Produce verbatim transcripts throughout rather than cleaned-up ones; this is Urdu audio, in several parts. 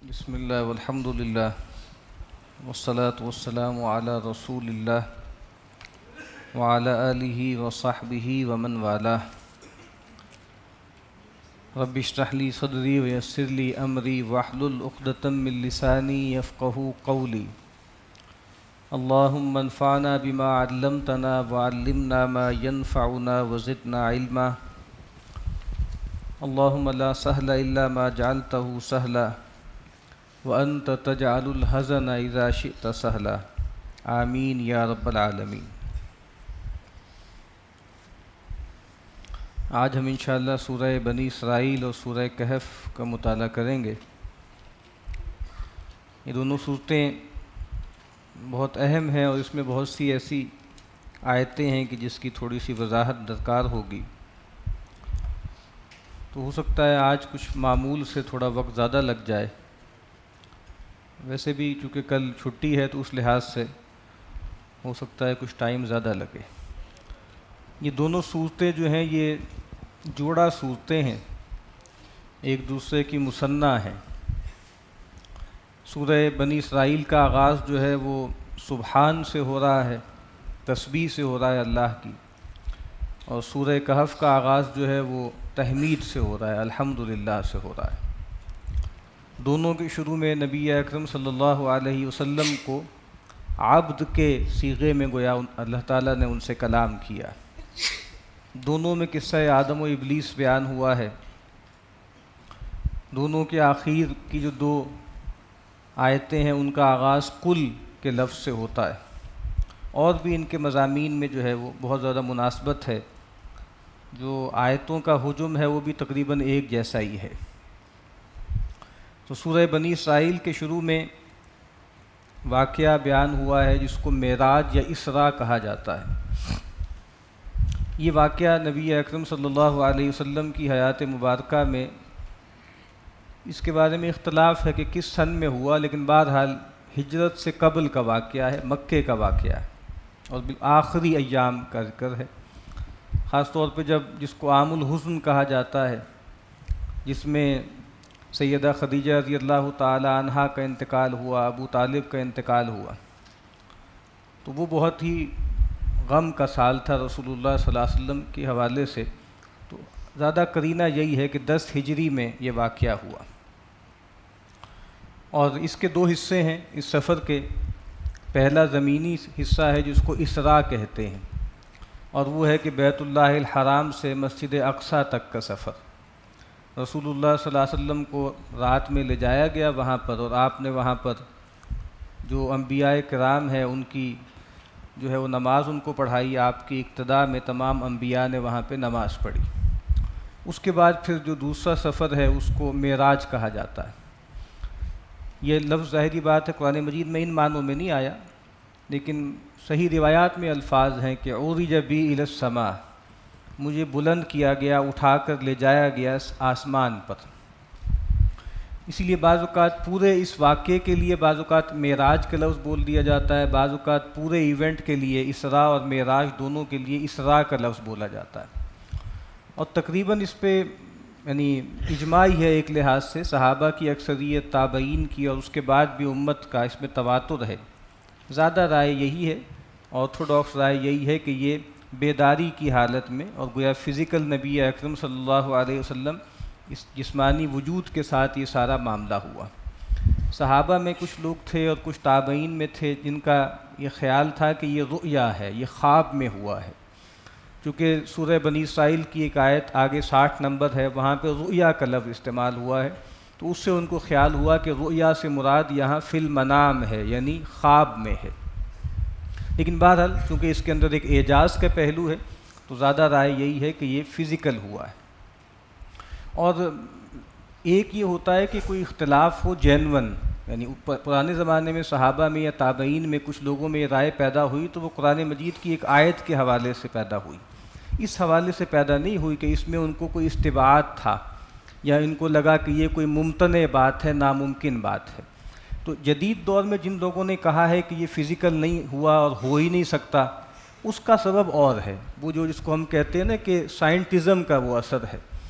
بسم اللہ والحمد للہ والصلاة والسلام علی رسول اللہ وعلی آلہ وصحبہ ومن والاہ۔ رب اشرح لی صدری ویسر لی امری واحلل عقدۃ من لسانی یفقہوا قولی۔ اللہم انفعنا بما علمتنا وعلمنا ما ینفعنا وزدنا علما۔ اللہم لا سہل الا ما جعلتہ سہلا وَأَنْتَ تَجْعَلُ الْحَزَنَ إِذَا شِئْتَ سَهْلًا آمین یا رب العالمین۔ آج ہم انشاءاللہ سورہ بنی اسرائیل اور سورہ کہف کا مطالعہ کریں گے۔ یہ دونوں صورتیں بہت اہم ہیں اور اس میں بہت سی ایسی آیتیں ہیں کہ جس کی تھوڑی سی وضاحت درکار ہوگی، تو ہو سکتا ہے آج کچھ معمول سے تھوڑا وقت زیادہ لگ جائے۔ ویسے بھی چونکہ کل چھٹی ہے تو اس لحاظ سے ہو سکتا ہے کچھ ٹائم زیادہ لگے۔ یہ دونوں صورتیں جو ہیں یہ جوڑا صورتیں ہیں، ایک دوسرے کی مثنیٰ ہیں۔ سورہ بنی اسرائیل کا آغاز جو ہے وہ سبحان سے ہو رہا ہے، تسبیح سے ہو رہا ہے اللہ کی، اور سورہ کہف کا آغاز جو ہے وہ تحمید سے ہو رہا ہے، الحمدللہ سے ہو رہا ہے۔ دونوں کے شروع میں نبی اکرم صلی اللہ علیہ وسلم کو عبد کے صیغے میں گویا اللہ تعالیٰ نے ان سے کلام کیا۔ دونوں میں قصہ آدم و ابلیس بیان ہوا ہے۔ دونوں کے آخر کی جو دو آیتیں ہیں ان کا آغاز قل کے لفظ سے ہوتا ہے، اور بھی ان کے مضامین میں جو ہے وہ بہت زیادہ مناسبت ہے۔ جو آیتوں کا حجم ہے وہ بھی تقریباً ایک جیسا ہی ہے۔ تو سورہ بنی اسرائیل کے شروع میں واقعہ بیان ہوا ہے جس کو معراج یا اسراء کہا جاتا ہے۔ یہ واقعہ نبی اکرم صلی اللہ علیہ وسلم کی حیات مبارکہ میں اس کے بارے میں اختلاف ہے کہ کس سن میں ہوا، لیکن بہرحال ہجرت سے قبل کا واقعہ ہے، مکے کا واقعہ ہے، اور آخری ایام کا ذکر ہے۔ خاص طور پہ جب جس کو عام الحزن کہا جاتا ہے، جس میں سیدہ خدیجہ رضی اللہ تعالی عنہا کا انتقال ہوا، ابو طالب کا انتقال ہوا، تو وہ بہت ہی غم کا سال تھا رسول اللہ صلی اللہ علیہ وسلم کے حوالے سے۔ تو زیادہ قرینہ یہی ہے کہ دس ہجری میں یہ واقعہ ہوا، اور اس کے دو حصے ہیں اس سفر کے۔ پہلا زمینی حصہ ہے جس کو اسراء کہتے ہیں، اور وہ ہے کہ بیت اللہ الحرام سے مسجد اقصیٰ تک کا سفر۔ رسول اللہ صلی اللہ علیہ وسلم کو رات میں لے جایا گیا وہاں پر، اور آپ نے وہاں پر جو انبیاء کرام ہیں ان کی جو ہے وہ نماز ان کو پڑھائی۔ آپ کی اقتداء میں تمام انبیاء نے وہاں پہ نماز پڑھی۔ اس کے بعد پھر جو دوسرا سفر ہے اس کو معراج کہا جاتا ہے۔ یہ لفظ ظاہری بات ہے قرآن مجید میں ان معنوں میں نہیں آیا، لیکن صحیح روایات میں الفاظ ہیں کہ عُرِجَ بِی اِلی السَّمَاء، مجھے بلند کیا گیا، اٹھا کر لے جایا گیا آسمان پر۔ اسی لیے بعض اوقات پورے اس واقعے کے لیے بعض اوقات معراج کا لفظ بول دیا جاتا ہے، بعض اوقات پورے ایونٹ کے لیے اسراء اور معراج دونوں کے لیے اسراء کا لفظ بولا جاتا ہے۔ اور تقریباً اس پہ یعنی اجماع ہی ہے ایک لحاظ سے، صحابہ کی اکثریت، تابعین کی، اور اس کے بعد بھی امت کا اس میں تواتر ہے۔ زیادہ رائے یہی ہے، آرتھوڈاکس رائے یہی ہے کہ یہ بیداری کی حالت میں، اور گویا فزیکل نبی اکرم صلی اللہ علیہ وسلم اس جسمانی وجود کے ساتھ یہ سارا معاملہ ہوا۔ صحابہ میں کچھ لوگ تھے اور کچھ تابعین میں تھے جن کا یہ خیال تھا کہ یہ رؤیا ہے، یہ خواب میں ہوا ہے۔ چونکہ سورہ بنی اسرائیل کی ایک آیت آگے ساٹھ نمبر ہے، وہاں پہ رؤیا کا لفظ استعمال ہوا ہے، تو اس سے ان کو خیال ہوا کہ رؤیا سے مراد یہاں فی المنام ہے، یعنی خواب میں ہے۔ لیکن بہرحال چونکہ اس کے اندر ایک اعجاز کا پہلو ہے تو زیادہ رائے یہی ہے کہ یہ فزیکل ہوا ہے۔ اور ایک یہ ہوتا ہے کہ کوئی اختلاف ہو جینون، یعنی پرانے زمانے میں صحابہ میں یا تابعین میں کچھ لوگوں میں یہ رائے پیدا ہوئی تو وہ قرآن مجید کی ایک آیت کے حوالے سے پیدا ہوئی، اس حوالے سے پیدا نہیں ہوئی کہ اس میں ان کو کوئی استبعاد تھا یا ان کو لگا کہ یہ کوئی ممتنع بات ہے، ناممکن بات ہے۔ تو جدید دور میں جن لوگوں نے کہا ہے کہ یہ فزیکل نہیں ہوا اور ہو ہی نہیں سکتا، اس کا سبب اور ہے، وہ جو جس کو ہم کہتے ہیں نا کہ سائنٹزم کا وہ اثر ہے،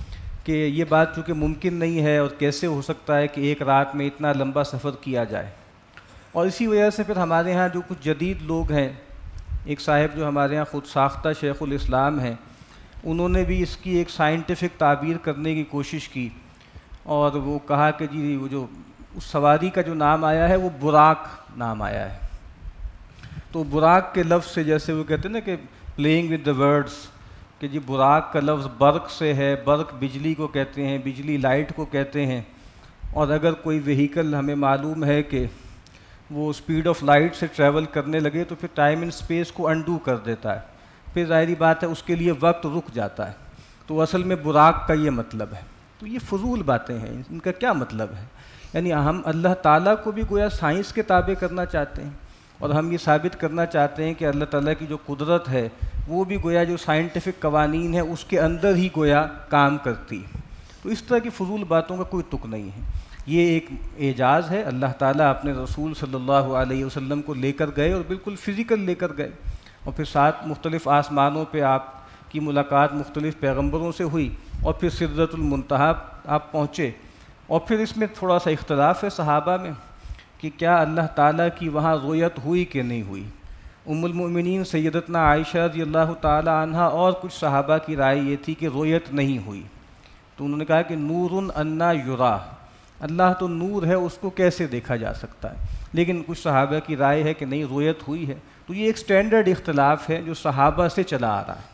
کہ یہ بات چونکہ ممکن نہیں ہے اور کیسے ہو سکتا ہے کہ ایک رات میں اتنا لمبا سفر کیا جائے. اور اسی وجہ سے پھر ہمارے ہاں جو کچھ جدید لوگ ہیں، ایک صاحب جو ہمارے ہاں خود ساختہ شیخ الاسلام ہیں، انہوں نے بھی اس کی ایک سائنٹیفک تعبیر کرنے کی کوشش کی، اور وہ کہا کہ جی وہ جو اس سواری کا جو نام آیا ہے وہ براق نام آیا ہے. تو براق کے لفظ سے، جیسے وہ کہتے ہیں نا کہ پلینگ ود دا ورڈس، کہ جی براق کا لفظ برق سے ہے، برق بجلی کو کہتے ہیں، بجلی لائٹ کو کہتے ہیں. اور اگر کوئی وہیکل ہمیں معلوم ہے کہ وہ اسپیڈ آف لائٹ سے ٹریول کرنے لگے تو پھر ٹائم اینڈ اسپیس کو انڈو کر دیتا ہے، پھر ظاہری بات ہے اس کے لیے وقت رک جاتا ہے. تو اصل میں براق کا یہ مطلب ہے. تو یہ فضول باتیں ہیں، ان کا کیا مطلب ہے؟ یعنی ہم اللہ تعالیٰ کو بھی گویا سائنس کے تابع کرنا چاہتے ہیں، اور ہم یہ ثابت کرنا چاہتے ہیں کہ اللہ تعالیٰ کی جو قدرت ہے وہ بھی گویا جو سائنٹیفک قوانین ہے اس کے اندر ہی گویا کام کرتی. تو اس طرح کی فضول باتوں کا کوئی تک نہیں ہے. یہ ایک اعجاز ہے، اللہ تعالیٰ اپنے رسول صلی اللہ علیہ وسلم کو لے کر گئے اور بالکل فزیکل لے کر گئے، اور پھر سات مختلف آسمانوں پہ آپ کی ملاقات مختلف پیغمبروں سے ہوئی، اور پھر سدرۃ المنتہا آپ پہنچے. اور پھر اس میں تھوڑا سا اختلاف ہے صحابہ میں کہ کیا اللہ تعالیٰ کی وہاں رؤیت ہوئی کہ نہیں ہوئی. ام المؤمنین سیدتنا عائشہ رضی اللہ تعالی عنہا اور کچھ صحابہ کی رائے یہ تھی کہ رؤیت نہیں ہوئی. تو انہوں نے کہا کہ نور انا یرا، اللہ تو نور ہے، اس کو کیسے دیکھا جا سکتا ہے. لیکن کچھ صحابہ کی رائے ہے کہ نہیں رؤیت ہوئی ہے. تو یہ ایک سٹینڈرڈ اختلاف ہے جو صحابہ سے چلا آ رہا ہے.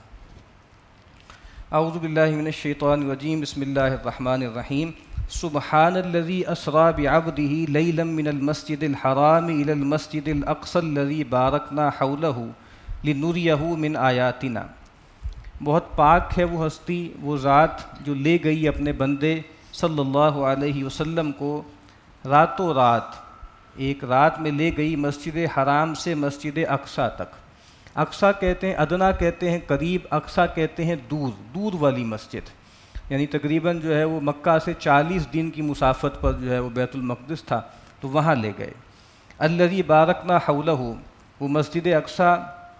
اعوذ باللہ من الشیطان الرجیم، بسم اللہ الرحمن الرحیم. سبحان الذی اسری بعبدہ لیلا من المسجد الحرام الی المسجد الاقصی الذی بارکنا حولہ لنریہ من آیاتنا. بہت پاک ہے وہ ہستی، وہ ذات جو لے گئی اپنے بندے صلی اللہ علیہ وسلم کو راتوں رات، ایک رات میں لے گئی مسجد حرام سے مسجد اقصی تک. اقصی کہتے ہیں ادنا کہتے ہیں قریب، اقصی کہتے ہیں دور، دور والی مسجد. یعنی تقریباً جو ہے وہ مکہ سے چالیس دن کی مسافت پر جو ہے وہ بیت المقدس تھا، تو وہاں لے گئے. الذی بارکنا حولہ، وہ مسجد اقصی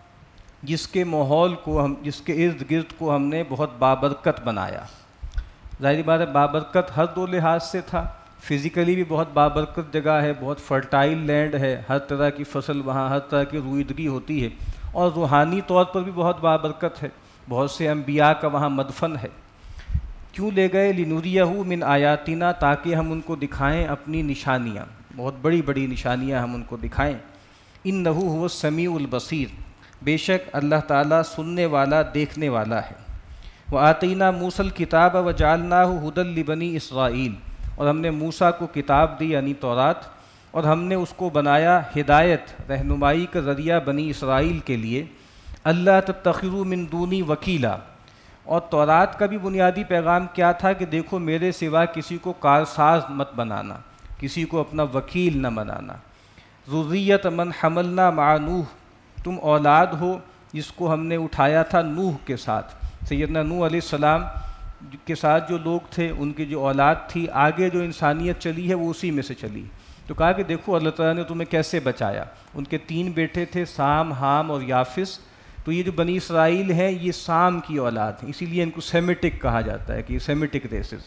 جس کے ماحول کو ہم، جس کے ارد گرد کو ہم نے بہت بابرکت بنایا. ظاہری بات ہے بابرکت ہر دو لحاظ سے تھا. فزیکلی بھی بہت بابرکت جگہ ہے، بہت فرٹائل لینڈ ہے، ہر طرح کی فصل وہاں، ہر طرح کی رویدگی ہوتی ہے. اور روحانی طور پر بھی بہت بابرکت ہے، بہت سے انبیاء کا وہاں مدفن ہے. کیوں لے گئے؟ لنریہ من آیاتنا، تاکہ ہم ان کو دکھائیں اپنی نشانیاں، بہت بڑی بڑی نشانیاں ہم ان کو دکھائیں. انہ هو السمیع البصیر، بے شک اللہ تعالیٰ سننے والا دیکھنے والا ہے. وآتینا موسیٰ الکتاب وجعلناہ ھدی لبنی اسرائیل، اور ہم نے موسیٰ کو کتاب دی یعنی تورات، اور ہم نے اس کو بنایا ہدایت، رہنمائی کا ذریعہ بنی اسرائیل کے لیے. اللہ تتخذوا من دونی وکیلا، اور تورات کا بھی بنیادی پیغام کیا تھا کہ دیکھو میرے سوا کسی کو کارساز مت بنانا، کسی کو اپنا وکیل نہ بنانا. ذریۃ من حملنا مع نوح، تم اولاد ہو جس کو ہم نے اٹھایا تھا نوح کے ساتھ. سیدنا نوح علیہ السلام کے ساتھ جو لوگ تھے ان کی جو اولاد تھی، آگے جو انسانیت چلی ہے وہ اسی میں سے چلی. تو کہا کہ دیکھو اللہ تعالیٰ نے تمہیں کیسے بچایا. ان کے تین بیٹے تھے، سام، حام اور یافس. تو یہ جو بنی اسرائیل ہیں یہ سام کی اولاد ہیں، اسی لیے ان کو سیمیٹک کہا جاتا ہے کہ یہ سیمیٹک ریسز.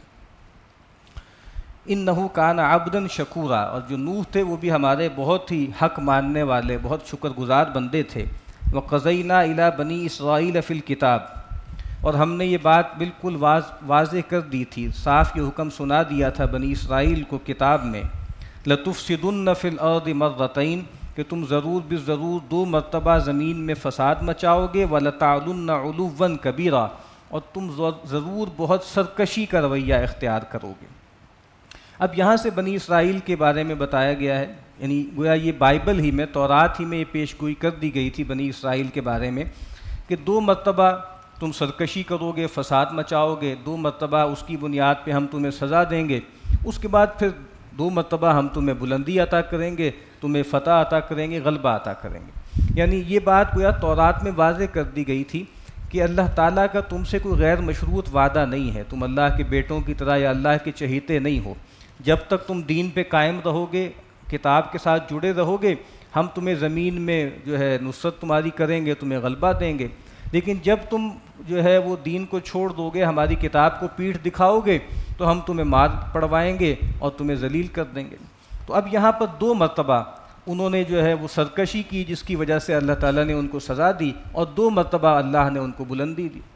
انہ کان عبدا شکورا، اور جو نوح تھے وہ بھی ہمارے بہت ہی حق ماننے والے، بہت شکر گزار بندے تھے. وقضینا الی بنی اسرائیل فی الکتاب، اور ہم نے یہ بات بالکل واضح کر دی تھی، صاف یہ حکم سنا دیا تھا بنی اسرائیل کو کتاب میں. لتفسدن فی الارض مرتین، کہ تم ضرور بالضرور دو مرتبہ زمین میں فساد مچاؤ گے. ولتعلن علوا کبیرا، اور تم ضرور بہت سرکشی کا رویہ اختیار کرو گے. اب یہاں سے بنی اسرائیل کے بارے میں بتایا گیا ہے، یعنی گویا یہ بائبل ہی میں، تورات ہی میں یہ پیش گوئی کر دی گئی تھی بنی اسرائیل کے بارے میں کہ دو مرتبہ تم سرکشی کرو گے، فساد مچاؤ گے، دو مرتبہ اس کی بنیاد پہ ہم تمہیں سزا دیں گے، اس کے بعد پھر دو مرتبہ ہم تمہیں بلندی عطا کریں گے، تمہیں فتح عطا کریں گے، غلبہ عطا کریں گے. یعنی یہ بات گویا تورات میں واضح کر دی گئی تھی کہ اللہ تعالیٰ کا تم سے کوئی غیر مشروط وعدہ نہیں ہے، تم اللہ کے بیٹوں کی طرح یا اللہ کے چہیتے نہیں ہو. جب تک تم دین پہ قائم رہو گے، کتاب کے ساتھ جڑے رہو گے، ہم تمہیں زمین میں جو ہے نصرت تمہاری کریں گے، تمہیں غلبہ دیں گے. لیکن جب تم جو ہے وہ دین کو چھوڑ دو گے، ہماری کتاب کو پیٹھ دکھاؤ گے، تو ہم تمہیں مار پڑوائیں گے اور تمہیں ذلیل کر دیں گے۔ تو اب یہاں پر دو مرتبہ انہوں نے جو ہے وہ سرکشی کی، جس کی وجہ سے اللہ تعالیٰ نے ان کو سزا دی، اور دو مرتبہ اللہ نے ان کو بلندی دی۔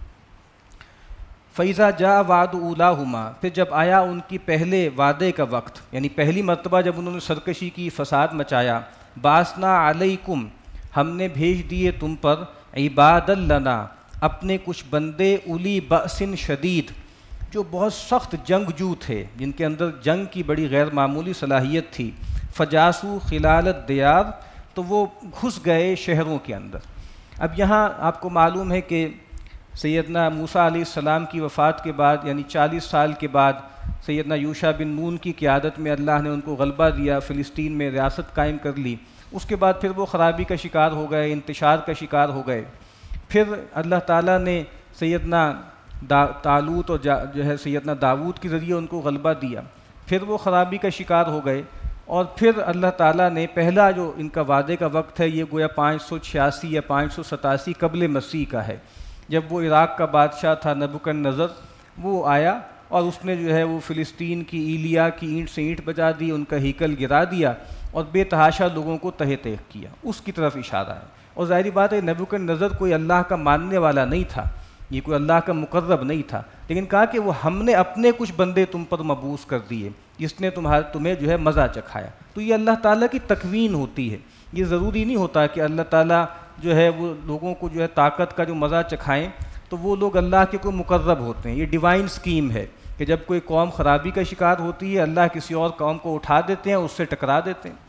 فَإِذَا جَاءَ وَعْدُ أُولَاهُمَا، پھر جب آیا ان کی پہلے وعدے کا وقت، یعنی پہلی مرتبہ جب انہوں نے سرکشی کی، فساد مچایا، بَعَثْنَا عَلَيْكُمْ، ہم نے بھیج دیے تم پر، عِبَادًا لَنَا، اپنے کچھ بندے، اولی بأس شدید، جو بہت سخت جنگجو تھے، جن کے اندر جنگ کی بڑی غیر معمولی صلاحیت تھی۔ فجاسو خلال الدیار، تو وہ گھس گئے شہروں کے اندر۔ اب یہاں آپ کو معلوم ہے کہ سیدنا موسیٰ علیہ السلام کی وفات کے بعد، یعنی چالیس سال کے بعد، سیدنا یوشع بن نون کی قیادت میں اللہ نے ان کو غلبہ دیا، فلسطین میں ریاست قائم کر لی۔ اس کے بعد پھر وہ خرابی کا شکار ہو گئے، انتشار کا شکار ہو گئے۔ پھر اللہ تعالیٰ نے سیدنا دا طالوت اور جو ہے سیدنا داود کے ذریعے ان کو غلبہ دیا، پھر وہ خرابی کا شکار ہو گئے، اور پھر اللہ تعالیٰ نے پہلا جو ان کا وعدے کا وقت ہے، یہ گویا پانچ سو چھیاسی یا پانچ سو ستاسی قبل مسیح کا ہے، جب وہ عراق کا بادشاہ تھا نبوکدنضر، وہ آیا اور اس نے جو ہے وہ فلسطین کی ایلیا کی اینٹ سے اینٹ بجا دی، ان کا ہیکل گرا دیا اور بے تحاشا لوگوں کو تہہ تیغ کیا۔ اس کی طرف اشارہ ہے، اور ظاہری بات ہے نبوکدنضر کوئی اللہ کا ماننے والا نہیں تھا، یہ کوئی اللہ کا مقرب نہیں تھا، لیکن کہا کہ وہ ہم نے اپنے کچھ بندے تم پر مبعوث کر دیے، جس نے تمہارے تمہیں جو ہے مزہ چکھایا۔ تو یہ اللہ تعالیٰ کی تکوین ہوتی ہے، یہ ضروری نہیں ہوتا کہ اللہ تعالیٰ جو ہے وہ لوگوں کو جو ہے طاقت کا جو مزہ چکھائیں تو وہ لوگ اللہ کے کوئی مقرب ہوتے ہیں۔ یہ ڈیوائن سکیم ہے کہ جب کوئی قوم خرابی کا شکار ہوتی ہے، اللہ کسی اور قوم کو اٹھا دیتے ہیں، اس سے ٹکرا دیتے ہیں۔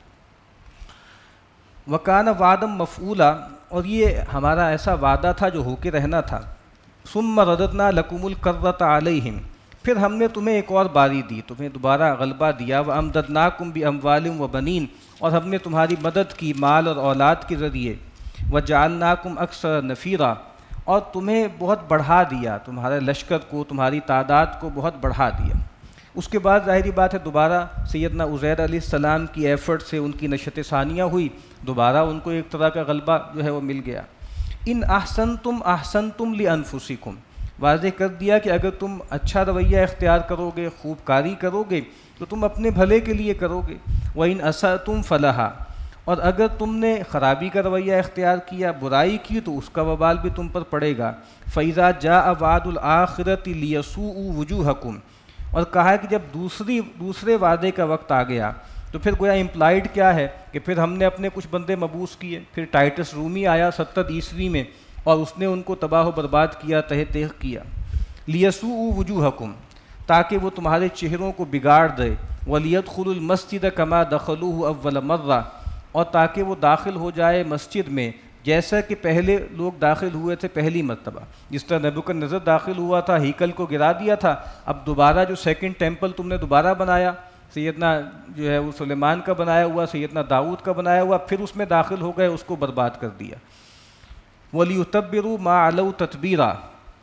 وَكَانَ وَعْدًا مَفْعُولًا، اور یہ ہمارا ایسا وعدہ تھا جو ہو کے رہنا تھا۔ ثُمَّ رَدَدْنَا لَكُمُ الْكَرَّةَ عَلَيْهِمْ، پھر ہم نے تمہیں ایک اور باری دی، تمہیں دوبارہ غلبہ دیا۔ وَأَمْدَدْنَاكُمْ بِأَمْوَالٍ وَبَنِينَ، اور ہم نے تمہاری مدد کی مال اور اولاد کے ذریعے۔ وَجَعَلْنَاكُمْ أَكْثَرَ نَفِيرًا، اور تمہیں بہت بڑھا دیا، تمہارے لشکر کو، تمہاری تعداد کو بہت بڑھا دیا۔ اس کے بعد ظاہری بات ہے دوبارہ سیدنا عزیر علیہ السلام کی ایفرٹ سے ان کی نشت ثانیہ ہوئی، دوبارہ ان کو ایک طرح کا غلبہ جو ہے وہ مل گیا۔ ان احسنتم احسنتم لانفسکم، واضح کر دیا کہ اگر تم اچھا رویہ اختیار کرو گے، خوب کاری کرو گے، تو تم اپنے بھلے کے لیے کرو گے۔ وَإِنْ أَسَأْتُمْ فَلَهَا، اور اگر تم نے خرابی کا رویہ اختیار کیا، برائی کی، تو اس کا وبال بھی تم پر پڑے گا۔ فَإِذَا جَاءَ وَعْدُ الْآخِرَةِ لِيَسُوءُوا وُجُوهَكُمْ، اور کہا کہ جب دوسری دوسرے وعدے کا وقت آ گیا تو پھر گویا امپلائڈ کیا ہے کہ پھر ہم نے اپنے کچھ بندے مبعوث کیے، پھر ٹائٹس رومی آیا ستر عیسوی میں اور اس نے ان کو تباہ و برباد کیا، تہہ تیغ کیا۔ لِيَسُوءُوا وُجُوهَكُمْ، تاکہ وہ تمہارے چہروں کو بگاڑ دے۔ وَلِيَدْخُلُوا الْمَسْجِدَ كَمَا دَخَلُوهُ أَوَّلَ مَرَّةٍ، اور تاکہ وہ داخل ہو جائے مسجد میں جیسا کہ پہلے لوگ داخل ہوئے تھے پہلی مرتبہ، جس طرح نبوکدنضر داخل ہوا تھا، ہیکل کو گرا دیا تھا، اب دوبارہ جو سیکنڈ ٹیمپل تم نے دوبارہ بنایا، سیدنا جو ہے وہ سلیمان کا بنایا ہوا، سیدنا داؤد کا بنایا ہوا، پھر اس میں داخل ہو گئے، اس کو برباد کر دیا۔ وَلِيُتَبِّرُوا مَا عَلَوْا تَتْبِيرًا،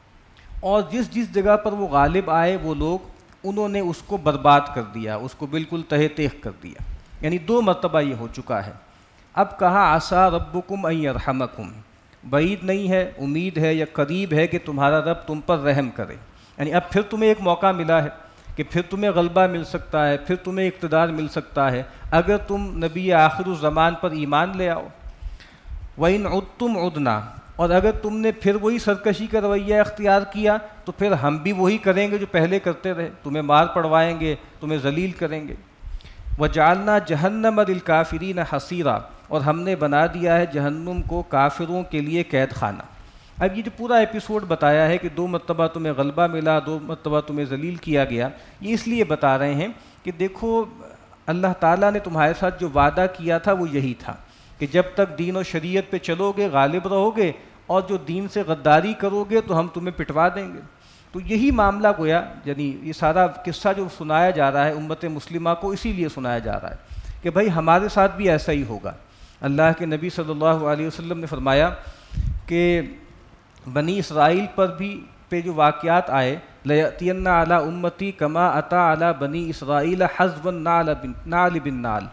اور جس جس جگہ پر وہ غالب آئے وہ لوگ، انہوں نے اس کو برباد کر دیا، اس کو بالکل تہہ تیغ کر دیا۔ یعنی دو مرتبہ یہ ہو چکا ہے۔ اب کہا عسیٰ ربکم ان یرحمکم، بعید نہیں ہے، امید ہے یا قریب ہے کہ تمہارا رب تم پر رحم کرے۔ یعنی اب پھر تمہیں ایک موقع ملا ہے کہ پھر تمہیں غلبہ مل سکتا ہے، پھر تمہیں اقتدار مل سکتا ہے اگر تم نبی آخر الزمان پر ایمان لے آؤ۔ وَإِنْ عُدْتُمْ عُدْنَا، اور اگر تم نے پھر وہی سرکشی کا رویہ اختیار کیا تو پھر ہم بھی وہی کریں گے جو پہلے کرتے رہے، تمہیں مار پڑوائیں گے، تمہیں ذلیل کریں گے۔ وَجَعَلْنَا جَهَنَّمَ لِلْكَافِرِينَ حَصِيرًا، اور ہم نے بنا دیا ہے جہنم کو کافروں کے لیے قید خانہ۔ اب یہ جو پورا ایپیسوڈ بتایا ہے کہ دو مرتبہ تمہیں غلبہ ملا، دو مرتبہ تمہیں ذلیل کیا گیا، یہ اس لیے بتا رہے ہیں کہ دیکھو اللہ تعالیٰ نے تمہارے ساتھ جو وعدہ کیا تھا وہ یہی تھا کہ جب تک دین و شریعت پہ چلو گے غالب رہو گے، اور جو دین سے غداری کرو گے تو ہم تمہیں پٹوا دیں گے۔ تو یہی معاملہ گویا، یعنی یہ سارا قصہ جو سنایا جا رہا ہے امت مسلمہ کو اسی لیے سنایا جا رہا ہے کہ بھائی ہمارے ساتھ بھی ایسا ہی ہوگا۔ اللہ کے نبی صلی اللہ علیہ وسلم نے فرمایا کہ بنی اسرائیل پر بھی پہ جو واقعات آئے، لَيَأْتِيَنَّ عَلَىٰ أُمَّتِي كَمَا أَتَىٰ عَلَىٰ بَنِي إِسْرَائِيلَ حَزْوَ النَّعْلِ بِالنَّعْلِ، کہ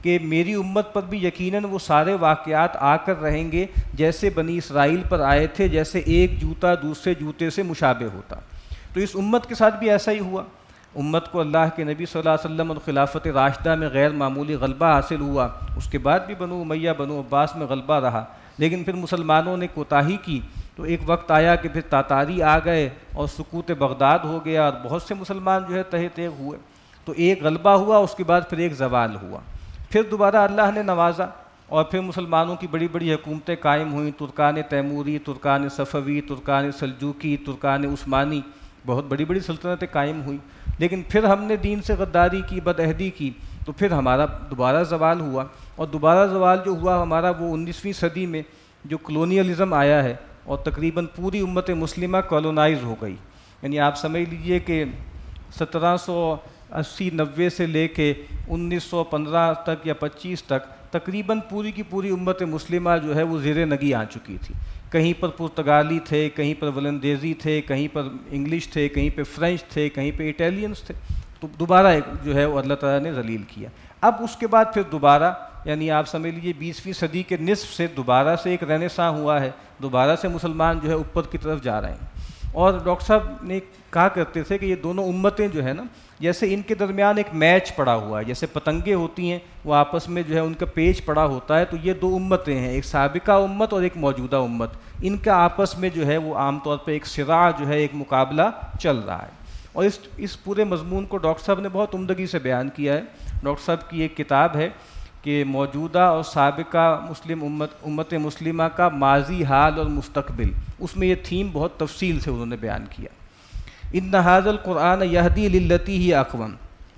کہ میری امت پر بھی یقیناً وہ سارے واقعات آ کر رہیں گے جیسے بنی اسرائیل پر آئے تھے، جیسے ایک جوتا دوسرے جوتے سے مشابہ ہوتا۔ تو اس امت کے ساتھ بھی ایسا ہی ہوا۔ امت کو اللہ کے نبی صلی اللہ علیہ وسلم اور خلافت راشدہ میں غیر معمولی غلبہ حاصل ہوا، اس کے بعد بھی بنو امیہ بنو عباس میں غلبہ رہا، لیکن پھر مسلمانوں نے کوتاہی کی تو ایک وقت آیا کہ پھر تاتاری آ گئے اور سقوط بغداد ہو گیا اور بہت سے مسلمان جو ہے تہہ تیغ ہوئے۔ تو ایک غلبہ ہوا، اس کے بعد پھر ایک زوال ہوا، پھر دوبارہ اللہ نے نوازا اور پھر مسلمانوں کی بڑی بڑی حکومتیں قائم ہوئیں، ترکان تیموری، ترکان صفوی، ترکان سلجوکی، ترکان عثمانی، بہت بڑی بڑی سلطنتیں قائم ہوئیں۔ لیکن پھر ہم نے دین سے غداری کی، بدعہدی کی، تو پھر ہمارا دوبارہ زوال ہوا، اور دوبارہ زوال جو ہوا ہمارا وہ انیسویں صدی میں جو کلونیلزم آیا ہے اور تقریباً پوری امت مسلمہ کالونائز ہو گئی۔ یعنی آپ سمجھ لیجئے کہ سترہ سو اسی نوے سے لے کے انیس سو پندرہ تک یا پچیس تک تقریباً پوری کی پوری امت مسلمہ جو ہے وہ زیر نگی آ چکی تھی۔ کہیں پر پرتگالی تھے، کہیں پر ولندیزی تھے، کہیں پر انگلش تھے، کہیں پہ فرینچ تھے، کہیں پہ اٹیلینس تھے، تو دوبارہ ایک جو ہے وہ اللہ تعالیٰ نے ذلیل کیا۔ اب اس کے بعد پھر دوبارہ یعنی آپ سمجھ لیجیے بیسویں صدی کے نصف سے دوبارہ سے ایک رینیساں ہوا ہے، دوبارہ سے مسلمان جو ہے اوپر کی طرف جا رہے ہیں۔ اور ڈاکٹر صاحب نے کہا کرتے تھے کہ یہ دونوں امتیں جو ہے نا، جیسے ان کے درمیان ایک میچ پڑا ہوا ہے، جیسے پتنگیں ہوتی ہیں وہ آپس میں جو ہے ان کا پیچ پڑا ہوتا ہے، تو یہ دو امتیں ہیں، ایک سابقہ امت اور ایک موجودہ امت، ان کا آپس میں جو ہے وہ عام طور پہ ایک صراع جو ہے، ایک مقابلہ چل رہا ہے۔ اور اس اس پورے مضمون کو ڈاکٹر صاحب نے بہت عمدگی سے بیان کیا ہے۔ ڈاکٹر صاحب کی ایک کتاب ہے کہ موجودہ اور سابقہ مسلم امت امت مسلمہ کا ماضی، حال اور مستقبل، اس میں یہ تھیم بہت تفصیل سے انہوں نے بیان کیا۔ ان ھذا القرآن یہدی للتی ہی اقوم،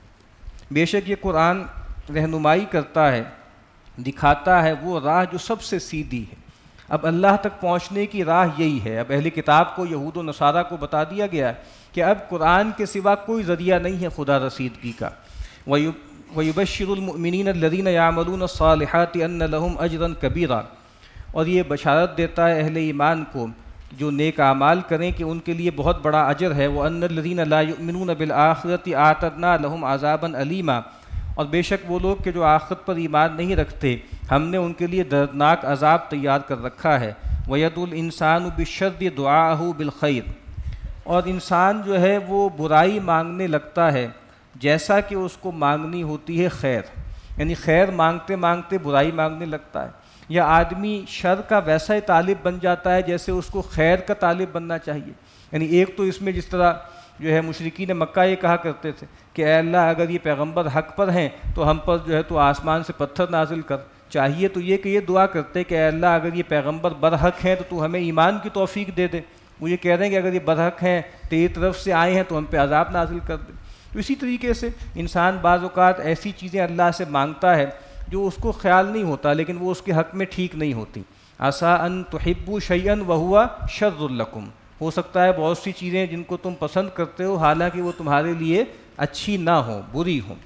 بے شک یہ قرآن رہنمائی کرتا ہے، دکھاتا ہے وہ راہ جو سب سے سیدھی ہے۔ اب اللہ تک پہنچنے کی راہ یہی ہے۔ اب اہل کتاب کو، یہود و نصارہ کو بتا دیا گیا ہے کہ اب قرآن کے سوا کوئی ذریعہ نہیں ہے خدا رسیدگی کا۔ وَيُبَشِّرُ الْمُؤْمِنِينَ الَّذِينَ يَعْمَلُونَ الصَّالِحَاتِ أَنَّ لَهُمْ أَجْرًا كَبِيرًا، اور یہ بشارت دیتا ہے اہل ایمان کو جو نیک اعمال کریں کہ ان کے لیے بہت بڑا اجر ہے۔ وَأَنَّ الَّذِينَ لَا يُؤْمِنُونَ بِالْآخِرَةِ أَعْتَدْنَا لَهُمْ عَذَابًا أَلِيمًا، اور بے شک وہ لوگ کہ جو آخرت پر ایمان نہیں رکھتے، ہم نے ان کے لیے دردناک عذاب تیار کر رکھا ہے۔ وَيَدْعُ الْإِنسَانُ بِالشَّرِّ دُعَاءَهُ بِالْخَيْرِ، اور انسان جو ہے وہ برائی مانگنے لگتا ہے جیسا کہ اس کو مانگنی ہوتی ہے خیر، یعنی خیر مانگتے مانگتے برائی مانگنے لگتا ہے، یا آدمی شر کا ویسا ہی طالب بن جاتا ہے جیسے اس کو خیر کا طالب بننا چاہیے۔ یعنی ایک تو اس میں جس طرح جو ہے مشرکین مکہ یہ کہا کرتے تھے کہ اے اللہ اگر یہ پیغمبر حق پر ہیں تو ہم پر جو ہے تو آسمان سے پتھر نازل کر، چاہیے تو یہ کہ یہ دعا کرتے کہ اے اللہ اگر یہ پیغمبر برحق ہیں تو تو ہمیں ایمان کی توفیق دے دے، وہ یہ کہہ رہے ہیں کہ اگر یہ برحق ہیں تیری طرف سے آئے ہیں تو ہم پہ عذاب نازل کر دے۔ تو اسی طریقے سے انسان بعض اوقات ایسی چیزیں اللہ سے مانگتا ہے جو اس کو خیال نہیں ہوتا لیکن وہ اس کے حق میں ٹھیک نہیں ہوتی۔ عسیٰ ان تحبوا شیئا وہو شر لکم، ہو سکتا ہے بہت سی چیزیں جن کو تم پسند کرتے ہو حالانکہ وہ تمہارے لیے اچھی نہ ہوں، بری ہوں۔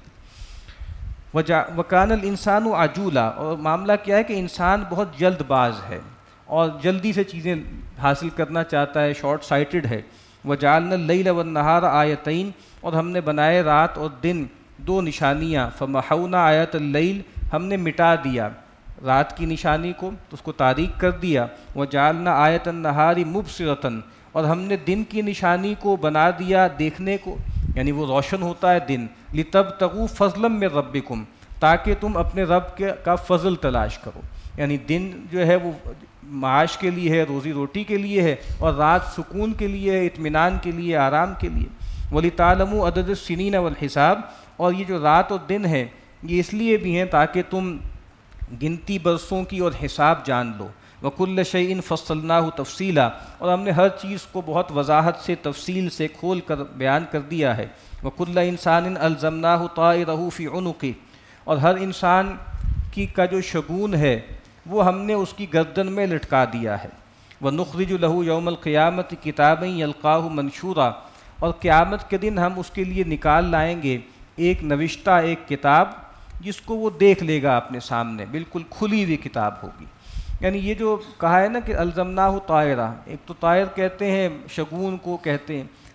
وکان الانسان عجولا، اور معاملہ کیا ہے کہ انسان بہت جلد باز ہے اور جلدی سے چیزیں حاصل کرنا چاہتا ہے، شارٹ سائٹڈ ہے۔ وجعلنا اللیل والنہار آیتین، اور ہم نے بنائے رات اور دن دو نشانیاں۔ فمحونا آیت اللیل، ہم نے مٹا دیا رات کی نشانی کو، تو اس کو تاریک کر دیا۔ وجعلنا آیت النہار مبصرۃ، اور ہم نے دن کی نشانی کو بنا دیا دیکھنے کو، یعنی وہ روشن ہوتا ہے دن۔ لتبتغوا فضلا من ربکم، تاکہ تم اپنے رب کے کا فضل تلاش کرو، یعنی دن جو ہے وہ معاش کے لیے ہے، روزی روٹی کے لیے ہے، اور رات سکون کے لیے ہے، اطمینان کے لیے، آرام کے لیے۔ وَلِتَعْلَمُوا عَدَدَ السِّنِينَ وَالْحِسَابَ، اور یہ جو رات اور دن ہے یہ اس لیے بھی ہیں تاکہ تم گنتی برسوں کی اور حساب جان لو۔ وَكُلَّ شَيْءٍ فَصَّلْنَاهُ تَفْصِيلًا، اور ہم نے ہر چیز کو بہت وضاحت سے، تفصیل سے کھول کر بیان کر دیا ہے۔ وَكُلَّ إِنسَانٍ أَلْزَمْنَاهُ طَائِرَهُ فِي عُنُقِهِ، اور ہر انسان کی کا جو شگون ہے وہ ہم نے اس کی گردن میں لٹکا دیا ہے۔ وَنُخْرِجُ لَهُ يَوْمَ الْقِيَامَةِ كِتَابًا يَلْقَاهُ مَنشُورًا، اور قیامت کے دن ہم اس کے لیے نکال لائیں گے ایک نوشتہ، ایک کتاب جس کو وہ دیکھ لے گا اپنے سامنے، بالکل کھلی ہوئی کتاب ہوگی۔ یعنی یہ جو کہا ہے نا کہ الزمناہ طائرہ، ایک تو طائر کہتے ہیں شگون کو کہتے ہیں،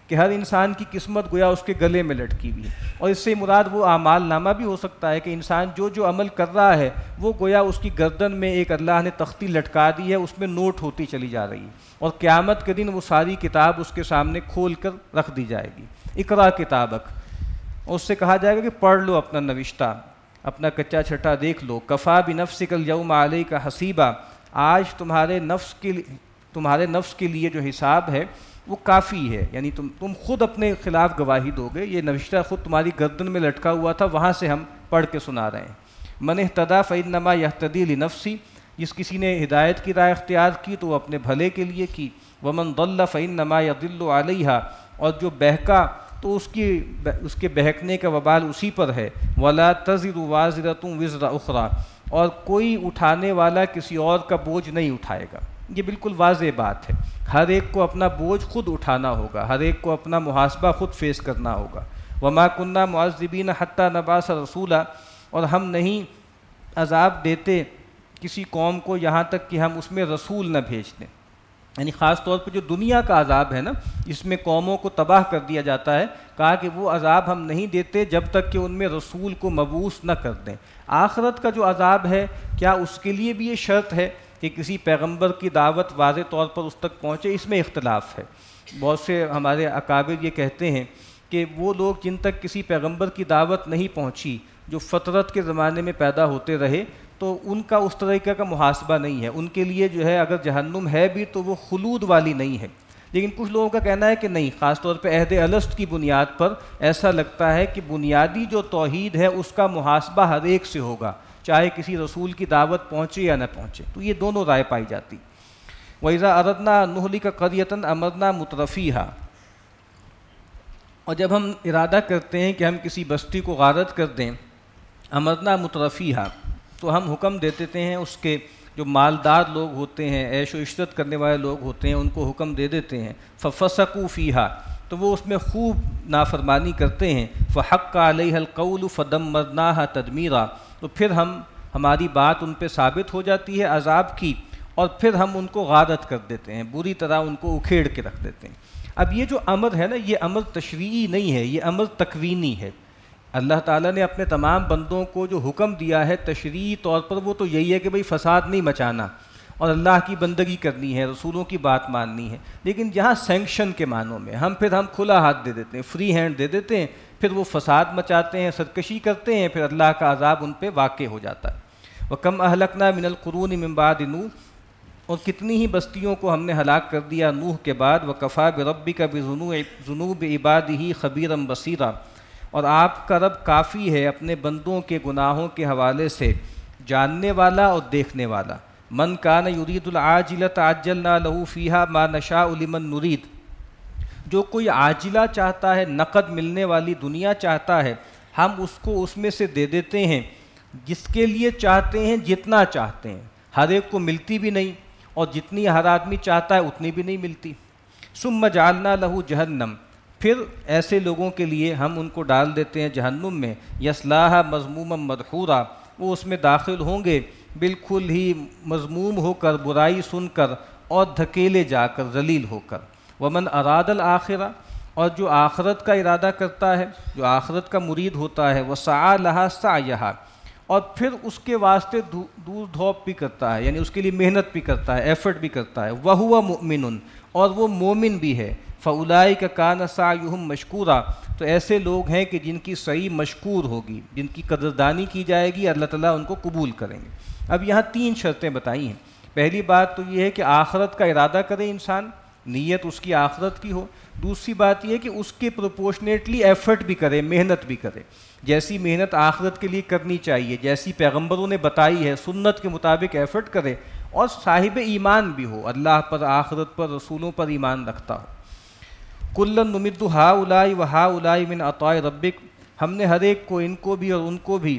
کہ ہر انسان کی قسمت گویا اس کے گلے میں لٹکی ہوئی ہے، اور اس سے مراد وہ اعمال نامہ بھی ہو سکتا ہے کہ انسان جو جو عمل کر رہا ہے وہ گویا اس کی گردن میں ایک اللہ نے تختی لٹکا دی ہے، اس میں نوٹ ہوتی چلی جا رہی ہے، اور قیامت کے دن وہ ساری کتاب اس کے سامنے کھول کر رکھ دی جائے گی۔ اقرا کتابک، اس سے کہا جائے گا کہ پڑھ لو اپنا نوشتہ، اپنا کچا چھٹا دیکھ لو۔ کفا بنفسک الیوم علیک حسیبا، آج تمہارے نفس کے تمہارے نفس کے لیے جو حساب ہے وہ کافی ہے، یعنی تم تم خود اپنے خلاف گواہی دو گے، یہ نوشتہ خود تمہاری گردن میں لٹکا ہوا تھا، وہاں سے ہم پڑھ کے سنا رہے ہیں۔ من اہتدی فانما یہتدی لنفسی، جس کسی نے ہدایت کی راہ اختیار کی تو وہ اپنے بھلے کے لیے کی۔ ومن ضل فانما یضل علیہا، اور جو بہکا تو اس کی اس کے بہکنے کا وبال اسی پر ہے۔ ولا تزر وازرۃ وزر اخری، اور کوئی اٹھانے والا کسی اور کا بوجھ نہیں اٹھائے گا۔ یہ بالکل واضح بات ہے، ہر ایک کو اپنا بوجھ خود اٹھانا ہوگا، ہر ایک کو اپنا محاسبہ خود فیس کرنا ہوگا۔ وما كنا معذبین حتی نبعث رسولا، اور ہم نہیں عذاب دیتے کسی قوم کو یہاں تک کہ ہم اس میں رسول نہ بھیج دیں، یعنی خاص طور پہ جو دنیا کا عذاب ہے نا، اس میں قوموں کو تباہ کر دیا جاتا ہے، کہا کہ وہ عذاب ہم نہیں دیتے جب تک کہ ان میں رسول کو مبعوث نہ کر دیں۔ آخرت کا جو عذاب ہے، کیا اس کے لیے بھی یہ شرط ہے کہ کسی پیغمبر کی دعوت واضح طور پر اس تک پہنچے؟ اس میں اختلاف ہے۔ بہت سے ہمارے اکابر یہ کہتے ہیں کہ وہ لوگ جن تک کسی پیغمبر کی دعوت نہیں پہنچی، جو فطرت کے زمانے میں پیدا ہوتے رہے، تو ان کا اس طریقے کا محاسبہ نہیں ہے، ان کے لیے جو ہے اگر جہنم ہے بھی تو وہ خلود والی نہیں ہے۔ لیکن کچھ لوگوں کا کہنا ہے کہ نہیں، خاص طور پہ عہد الست کی بنیاد پر ایسا لگتا ہے کہ بنیادی جو توحید ہے اس کا محاسبہ ہر ایک سے ہوگا، چاہے کسی رسول کی دعوت پہنچے یا نہ پہنچے۔ تو یہ دونوں رائے پائی جاتی۔ وَإِذَا أَرَدْنَا أَن نُهْلِكَ قَرْيَةً أَمَرْنَا مُتْرَفِيهَا، اور جب ہم ارادہ کرتے ہیں کہ ہم کسی بستی کو غارت کر دیں، امرنا مترفیہا، تو ہم حکم دے دیتے ہیں اس کے جو مالدار لوگ ہوتے ہیں، عیش و عشرت کرنے والے لوگ ہوتے ہیں، ان کو حکم دے دیتے ہیں۔ فَفَسَقُوا فِيهَا، تو وہ اس میں خوب نافرمانی کرتے ہیں۔ فَحَقَّ عَلَيْهَا الْقَوْلُ فَدَمَّرْنَاهَا تَدْمِيرًا، تو پھر ہم ہماری بات ان پہ ثابت ہو جاتی ہے عذاب کی، اور پھر ہم ان کو غارت کر دیتے ہیں، بری طرح ان کو اکھیڑ کے رکھ دیتے ہیں۔ اب یہ جو امر ہے نا، یہ امر تشریعی نہیں ہے، یہ امر تکوینی ہے۔ اللہ تعالیٰ نے اپنے تمام بندوں کو جو حکم دیا ہے تشریعی طور پر، وہ تو یہی ہے کہ بھئی فساد نہیں مچانا اور اللہ کی بندگی کرنی ہے، رسولوں کی بات ماننی ہے۔ لیکن جہاں سینکشن کے معنوں میں ہم پھر ہم کھلا ہاتھ دے دیتے ہیں، فری ہینڈ دے دیتے ہیں، پھر وہ فساد مچاتے ہیں، سرکشی کرتے ہیں، پھر اللہ کا عذاب ان پہ واقع ہو جاتا ہے۔ وَكَمْ أَهْلَكْنَا مِنَ الْقُرُونِ مِنْ بَعْدِ نُوحٍ، اور کتنی ہی بستیوں کو ہم نے ہلاک کر دیا نوح کے بعد۔ وَكَفَىٰ بِرَبِّكَ بِذُنُوبِ عِبَادِهِ خَبِيرًا بَصِيرًا، اور آپ کا رب کافی ہے اپنے بندوں کے گناہوں کے حوالے سے جاننے والا اور دیکھنے والا۔ من کان یرید العاجلۃ عجلنا له فیہا ما نشاء لمن نرید، جو کوئی عاجلہ چاہتا ہے، نقد ملنے والی دنیا چاہتا ہے، ہم اس کو اس میں سے دے دیتے ہیں جس کے لیے چاہتے ہیں، جتنا چاہتے ہیں۔ ہر ایک کو ملتی بھی نہیں، اور جتنی ہر آدمی چاہتا ہے اتنی بھی نہیں ملتی۔ ثم جعلنا له جہنم، پھر ایسے لوگوں کے لیے ہم ان کو ڈال دیتے ہیں جہنم میں۔ یصلاھا مذموما مدحورا، وہ اس میں داخل ہوں گے بالکل ہی مذموم ہو کر، برائی سن کر، اور دھکیلے جا کر، ذلیل ہو کر۔ ومن اراد الآخرہ، اور جو آخرت کا ارادہ کرتا ہے، جو آخرت کا مرید ہوتا ہے، وسعی لہا سعیہا، اور پھر اس کے واسطے دور دھوپ بھی کرتا ہے، یعنی اس کے لیے محنت بھی کرتا ہے، ایفرٹ بھی کرتا ہے۔ وہو مؤمن، اور وہ مومن بھی ہے۔ فَأُولَٰئِكَ كَانَ سَعْيُهُمْ مَشْكُورًا، تو ایسے لوگ ہیں کہ جن کی سعی مشکور ہوگی، جن کی قدردانی کی جائے گی، اللہ تعالیٰ ان کو قبول کریں گے۔ اب یہاں تین شرطیں بتائی ہیں۔ پہلی بات تو یہ ہے کہ آخرت کا ارادہ کرے انسان، نیت اس کی آخرت کی ہو۔ دوسری بات یہ ہے کہ اس کے پروپورشنیٹلی ایفرٹ بھی کرے، محنت بھی کرے، جیسی محنت آخرت کے لیے کرنی چاہیے، جیسی پیغمبروں نے بتائی ہے، سنت کے مطابق ایفرٹ کرے، اور صاحب ایمان بھی ہو، اللہ پر، آخرت پر، رسولوں پر ایمان رکھتا ہو۔ کُلًّا نُمِدُّ ہؤلاء وہؤلاء من عطاء ربک، ہم نے ہر ایک کو، ان کو بھی اور ان کو بھی،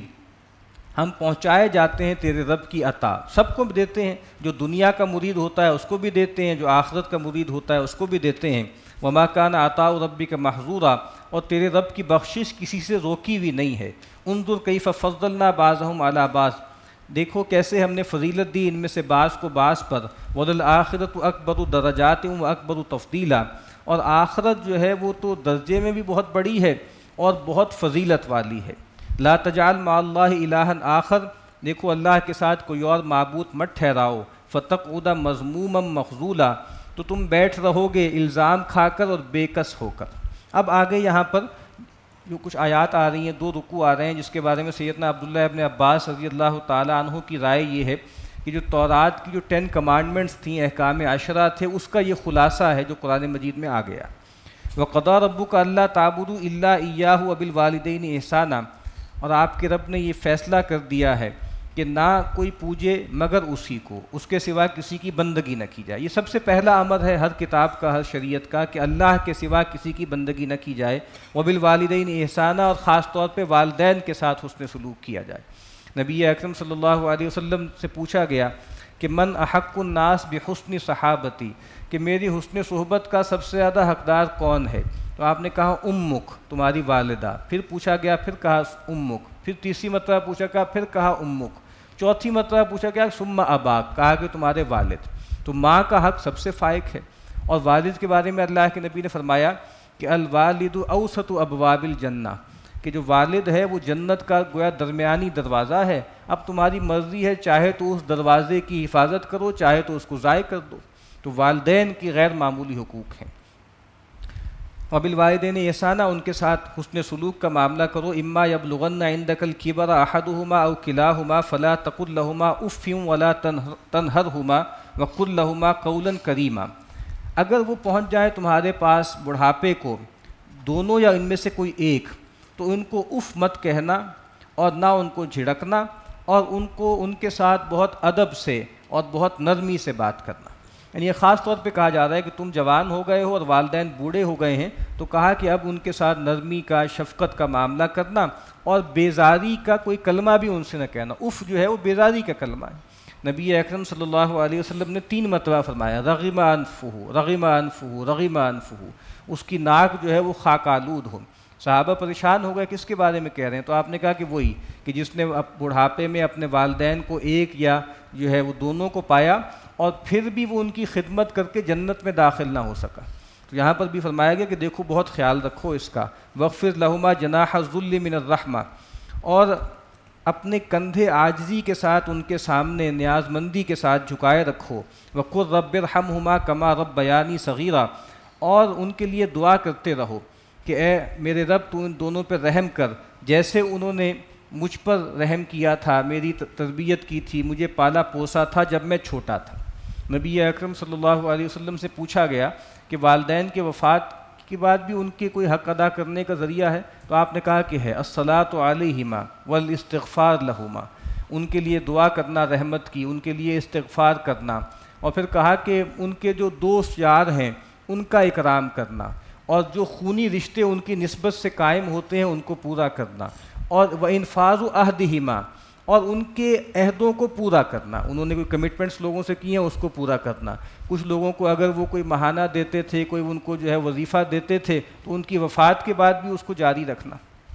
ہم پہنچائے جاتے ہیں تیرے رب کی عطا، سب کو دیتے ہیں، جو دنیا کا مرید ہوتا ہے اس کو بھی دیتے ہیں، جو آخرت کا مرید ہوتا ہے اس کو بھی دیتے ہیں۔ وما کان عطاء ربک محظورا، اور تیرے رب کی بخشش کسی سے روکی ہوئی نہیں ہے۔ انظر کیف فضلنا بعضهم علی بعض، دیکھو کیسے ہم نے فضیلت دی ان میں سے بعض کو بعض پر۔ وَلَلْآخِرَةُ أَكْبَرُ دَرَجَاتٍ وَأَكْبَرُ تَفْضِيلًا، اور آخرت جو ہے وہ تو درجے میں بھی بہت بڑی ہے اور بہت فضیلت والی ہے۔ لا تجعل مع اللہ الہا آخر، دیکھو اللہ کے ساتھ کوئی اور معبود مت ٹھہراؤ، فتقعد مذموما مخذولا، تو تم بیٹھ رہو گے الزام کھا کر اور بے کس ہو کر۔ اب آگے یہاں پر جو کچھ آیات آ رہی ہیں، دو رکوع آ رہے ہیں، جس کے بارے میں سیدنا عبداللہ ابن عباس رضی اللہ تعالیٰ عنہ کی رائے یہ ہے کہ جو تورات کی جو ٹین کمانڈمنٹس تھیں، احکام عشرہ تھے، اس کا یہ خلاصہ ہے جو قرآن مجید میں آ گیا۔ وَقَضَىٰ رَبُّكَ أَلَّا تَعْبُدُوا إِلَّا إِيَّاهُ وَبِالْوَالِدَيْنِ إِحْسَانًا، اور آپ کے رب نے یہ فیصلہ کر دیا ہے کہ نہ کوئی پوجے مگر اسی کو، اس کے سوا کسی کی بندگی نہ کی جائے۔ یہ سب سے پہلا امر ہے ہر کتاب کا، ہر شریعت کا، کہ اللہ کے سوا کسی کی بندگی نہ کی جائے۔ وَبِالْوَالِدَيْنِ إِحْسَانًا، اور خاص طور پہ والدین کے ساتھ حسن سلوک کیا جائے۔ نبی اکرم صلی اللہ علیہ وسلم سے پوچھا گیا کہ من احق الناس بحسن صحابتی، کہ میری حسن صحبت کا سب سے زیادہ حقدار کون ہے؟ تو آپ نے کہا امک، تمہاری والدہ۔ پھر پوچھا گیا، پھر کہا امک، پھر تیسری مرتبہ پوچھا گیا، پھر کہا امک، چوتھی مرتبہ پوچھا گیا ثم اباک، کہا کہ تمہارے والد۔ تو ماں کا حق سب سے فائق ہے، اور والد کے بارے میں اللہ کے نبی نے فرمایا کہ الوالد اوسط ابواب الجنہ، کہ جو والد ہے وہ جنت کا گویا درمیانی دروازہ ہے۔ اب تمہاری مرضی ہے، چاہے تو اس دروازے کی حفاظت کرو، چاہے تو اس کو ضائع کر دو۔ تو والدین کی غیر معمولی حقوق ہیں۔ وبالوالدین احسانا، ان کے ساتھ حسن سلوک کا معاملہ کرو۔ اما یبلغن عندک الکبر احدہما او کلاہما فلا تقل لہما اف ولا تنہرہما وقل لہما قولا کریما، اگر وہ پہنچ جائے تمہارے پاس بڑھاپے کو، دونوں یا ان میں سے کوئی ایک، تو ان کو اف مت کہنا اور نہ ان کو جھڑکنا، اور ان کو ان کے ساتھ بہت ادب سے اور بہت نرمی سے بات کرنا۔ یعنی یہ خاص طور پہ کہا جا رہا ہے کہ تم جوان ہو گئے ہو اور والدین بوڑھے ہو گئے ہیں، تو کہا کہ اب ان کے ساتھ نرمی کا، شفقت کا معاملہ کرنا، اور بیزاری کا کوئی کلمہ بھی ان سے نہ کہنا۔ اف جو ہے وہ بیزاری کا کلمہ ہے۔ نبی اکرم صلی اللہ علیہ وسلم نے تین مرتبہ فرمایا رغم انفہ رغم انفہ رغم انفہ، اس کی ناک جو ہے وہ خاک آلود ہو۔ صحابہ پریشان ہو گئے، کس کے بارے میں کہہ رہے ہیں؟ تو آپ نے کہا کہ وہی کہ جس نے بڑھاپے میں اپنے والدین کو ایک یا جو ہے وہ دونوں کو پایا اور پھر بھی وہ ان کی خدمت کر کے جنت میں داخل نہ ہو سکا۔ تو یہاں پر بھی فرمایا گیا کہ دیکھو بہت خیال رکھو اس کا۔ وَاغْفِرْ لَهُمَا جَنَاحَ الذُّلِّ مِنَ الرَّحْمَةِ، اور اپنے کندھے عاجزی کے ساتھ ان کے سامنے نیاز مندی کے ساتھ جھکائے رکھو۔ وَقُلْ رَبِّ ارْحَمْهُمَا كَمَا رَبَّيَانِي صَغِيرًا، اور ان کے لیے دعا کرتے رہو کہ اے میرے رب تو ان دونوں پر رحم کر، جیسے انہوں نے مجھ پر رحم کیا تھا، میری تربیت کی تھی، مجھے پالا پوسا تھا جب میں چھوٹا تھا۔ نبی اکرم صلی اللہ علیہ وسلم سے پوچھا گیا کہ والدین کے وفات کے بعد بھی ان کے کوئی حق ادا کرنے کا ذریعہ ہے؟ تو آپ نے کہا کہ ہے الصلاۃ علیہما والاستغفار لہما، ان کے لیے دعا کرنا رحمت کی، ان کے لیے استغفار کرنا، اور پھر کہا کہ ان کے جو دوست یار ہیں ان کا اکرام کرنا، اور جو خونی رشتے ان کی نسبت سے قائم ہوتے ہیں ان کو پورا کرنا، اور وانفاذ عہدہما، اور ان کے عہدوں کو پورا کرنا۔ انہوں نے کوئی کمٹمنٹس لوگوں سے کی ہیں اس کو پورا کرنا۔ کچھ لوگوں کو اگر وہ کوئی ماہانہ دیتے تھے، کوئی ان کو جو ہے وظیفہ دیتے تھے، تو ان کی وفات کے بعد بھی اس کو جاری رکھنا۔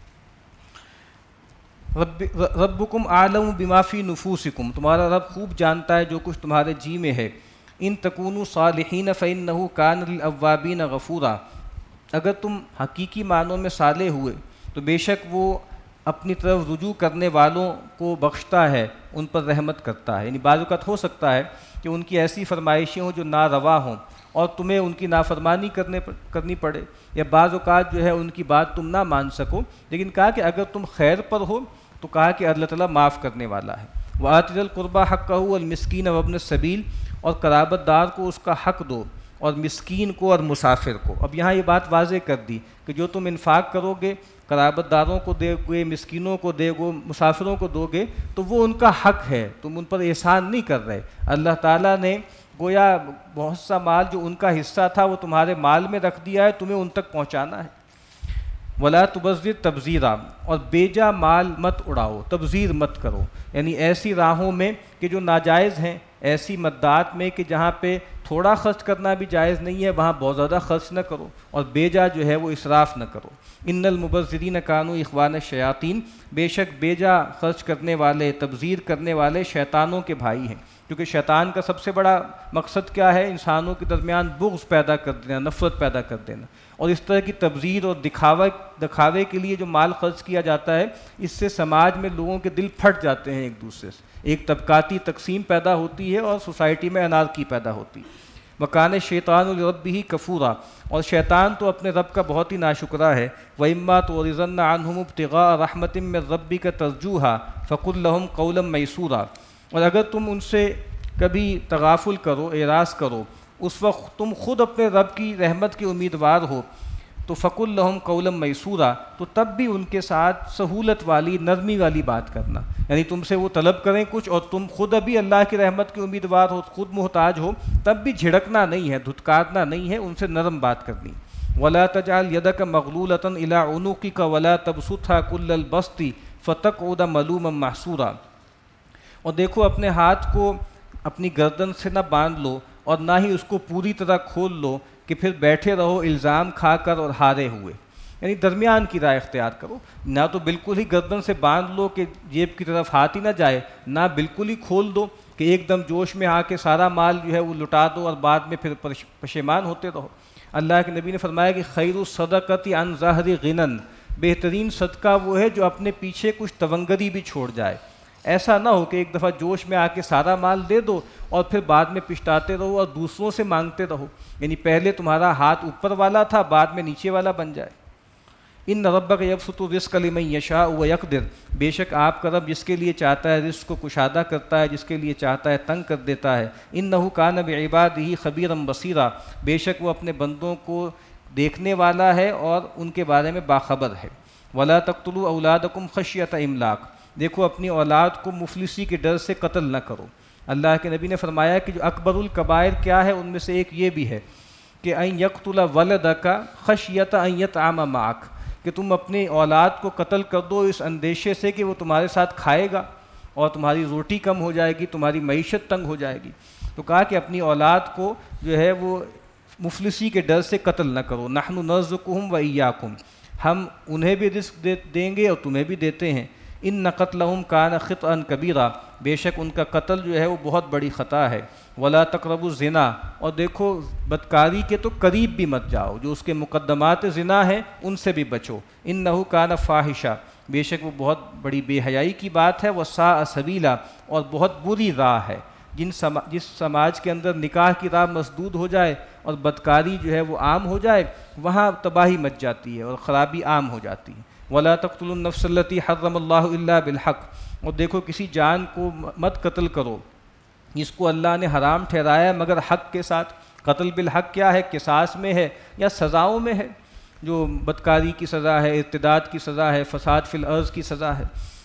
رب ربکم اعلم بما فی نفوسکم، تمہارا رب خوب جانتا ہے جو کچھ تمہارے جی میں ہے۔ ان تکونوا صالحین فانہ کان للاوابین غفورا، اگر تم حقیقی معنوں میں صالح ہوئے تو بے شک وہ اپنی طرف رجوع کرنے والوں کو بخشتا ہے، ان پر رحمت کرتا ہے۔ یعنی بعض اوقات ہو سکتا ہے کہ ان کی ایسی فرمائشیں ہوں جو ناروا ہوں اور تمہیں ان کی نافرمانی کرنے کرنی پڑے، یا بعض اوقات جو ہے ان کی بات تم نہ مان سکو، لیکن کہا کہ اگر تم خیر پر ہو تو کہا کہ اللہ تعالیٰ معاف کرنے والا ہے۔ وَآتِ ذِی الْقُرْبَىٰ حَقَّهُ وَالْمِسْكِینَ وَابْنَ السَّبِیلِ، اور قرابت دار کو اس کا حق دو، اور مسکین کو اور مسافر کو۔ اب یہاں یہ بات واضح کر دی کہ جو تم انفاق کرو گے، قرابت داروں کو دے گے، مسکینوں کو دے گو، مسافروں کو دو گے، تو وہ ان کا حق ہے، تم ان پر احسان نہیں کر رہے۔ اللہ تعالیٰ نے گویا بہت سا مال جو ان کا حصہ تھا وہ تمہارے مال میں رکھ دیا ہے، تمہیں ان تک پہنچانا ہے۔ ولا تبذر تبذیرا، اور بیجا مال مت اڑاؤ، تبذیر مت کرو، یعنی ایسی راہوں میں کہ جو ناجائز ہیں، ایسی مدات میں کہ جہاں پہ تھوڑا خرچ کرنا بھی جائز نہیں ہے وہاں بہت زیادہ خرچ نہ کرو، اور بیجا جو ہے وہ اسراف نہ کرو۔ ان المبذرین کانوا اخوان الشیاطین، بے شک بیجا خرچ کرنے والے، تبذیر کرنے والے شیطانوں کے بھائی ہیں۔ کیونکہ شیطان کا سب سے بڑا مقصد کیا ہے؟ انسانوں کے درمیان بغض پیدا کر دینا، نفرت پیدا کر دینا، اور اس طرح کی تبذیر اور دکھاوا دکھاوے کے لیے جو مال خرچ کیا جاتا ہے، اس سے سماج میں لوگوں کے دل پھٹ جاتے ہیں ایک دوسرے سے، ایک طبقاتی تقسیم پیدا ہوتی ہے اور سوسائٹی میں انارکی پیدا ہوتی ہے۔ وَكَانَ الشَّيْطَانُ لِرَبِّهِ كَفُورًا، اور شیطان تو اپنے رب کا بہت ہی ناشکرا ہے۔ وَإِمَّا تُعْرِضَنَّ عَنْهُمُ ابْتِغَاءَ رَحْمَةٍ مِّن رَّبِّكَ تَرْجُوهَا فَقُل لَّهُمْ قَوْلًا مَّيْسُورًا، اور اگر تم ان سے کبھی تغافل کرو، اعراض کرو، اس وقت تم خود اپنے رب کی رحمت کے امیدوار ہو، تو فَقُل لَّهُمْ قَوْلًا مَّيْسُورًا، تو تب بھی ان کے ساتھ سہولت والی، نرمی والی بات کرنا، یعنی تم سے وہ طلب کریں کچھ اور تم خود ابھی اللہ کی رحمت کے امیدوار ہو، خود محتاج ہو، تب بھی جھڑکنا نہیں ہے، دھتکارنا نہیں ہے، ان سے نرم بات کرنی۔ وَلَا تَجْعَلْ يَدَكَ مَغْلُولَةً إِلَىٰ عُنُقِكَ وَلَا تَبْسُطْهَا كُلَّ الْبَسْطِ فَتَقْعُدَ مَلُومًا مَّحْسُورًا، اور دیکھو اپنے ہاتھ کو اپنی گردن سے نہ باندھ لو اور نہ ہی اس کو پوری طرح کھول لو کہ پھر بیٹھے رہو الزام کھا کر اور ہارے ہوئے، یعنی درمیان کی راہ اختیار کرو، نہ تو بالکل ہی گردن سے باندھ لو کہ جیب کی طرف ہاتھ ہی نہ جائے، نہ بالکل ہی کھول دو کہ ایک دم جوش میں آ کے سارا مال جو ہے وہ لٹا دو اور بعد میں پھر پشیمان ہوتے رہو۔ اللہ کے نبی نے فرمایا کہ خیر الصدقۃ عن ظہر غنن، بہترین صدقہ وہ ہے جو اپنے پیچھے کچھ تونگری بھی چھوڑ جائے۔ ایسا نہ ہو کہ ایک دفعہ جوش میں آ کے سارا مال دے دو اور پھر بعد میں پچھتاتے رہو اور دوسروں سے مانگتے رہو، یعنی پہلے تمہارا ہاتھ اوپر والا تھا، بعد میں نیچے والا بن جائے۔ ان ربک یبسط الرزق لمن یشاء ویقدر، بے شک آپ کا رب جس کے لیے چاہتا ہے رزق کو کشادہ کرتا ہے، جس کے لیے چاہتا ہے تنگ کر دیتا ہے۔ انہ کان بعبادہ خبیرا بصیرا، بے شک وہ اپنے بندوں کو دیکھنے والا ہے اور ان کے بارے میں باخبر ہے۔ ولا تقتلوا اولادکم خشیۃ املاق، دیکھو اپنی اولاد کو مفلسی کے ڈر سے قتل نہ کرو۔ اللہ کے نبی نے فرمایا کہ جو اکبر الکبائر کیا ہے، ان میں سے ایک یہ بھی ہے کہ ان یقتل ولدک خشیۃ ان یطعم معک، کہ تم اپنی اولاد کو قتل کر دو اس اندیشے سے کہ وہ تمہارے ساتھ کھائے گا اور تمہاری روٹی کم ہو جائے گی، تمہاری معیشت تنگ ہو جائے گی۔ تو کہا کہ اپنی اولاد کو جو ہے وہ مفلسی کے ڈر سے قتل نہ کرو۔ نحن نرزقہم وایاکم، ہم انہیں بھی رزق دیں گے اور تمہیں بھی دیتے ہیں۔ ان قتلہم کان خطئا کبیرا، بے شک ان کا قتل جو ہے وہ بہت بڑی خطا ہے۔ ولا تقربوا الزنا، اور دیکھو بدکاری کے تو قریب بھی مت جاؤ، جو اس کے مقدمات زنا ہیں ان سے بھی بچو۔ انہ کان فاحشہ، بے شک وہ بہت بڑی بے حیائی کی بات ہے۔ وساء سبیلا، اور بہت بری راہ ہے۔ جن سما جس سماج کے اندر نکاح کی راہ مسدود ہو جائے اور بدکاری جو ہے وہ عام ہو جائے، وہاں تباہی مچ جاتی ہے اور خرابی عام ہو جاتی ہے۔ ولا تقتلوا النفس التي حرم اللہ الا بالحق، اور دیکھو کسی جان کو مت قتل کرو جس کو اللہ نے حرام ٹھہرایا مگر حق کے ساتھ۔ قتل بالحق کیا ہے؟ قصاص میں ہے یا سزاؤں میں ہے، جو بدکاری کی سزا ہے، ارتداد کی سزا ہے، فساد فی الارض کی سزا ہے۔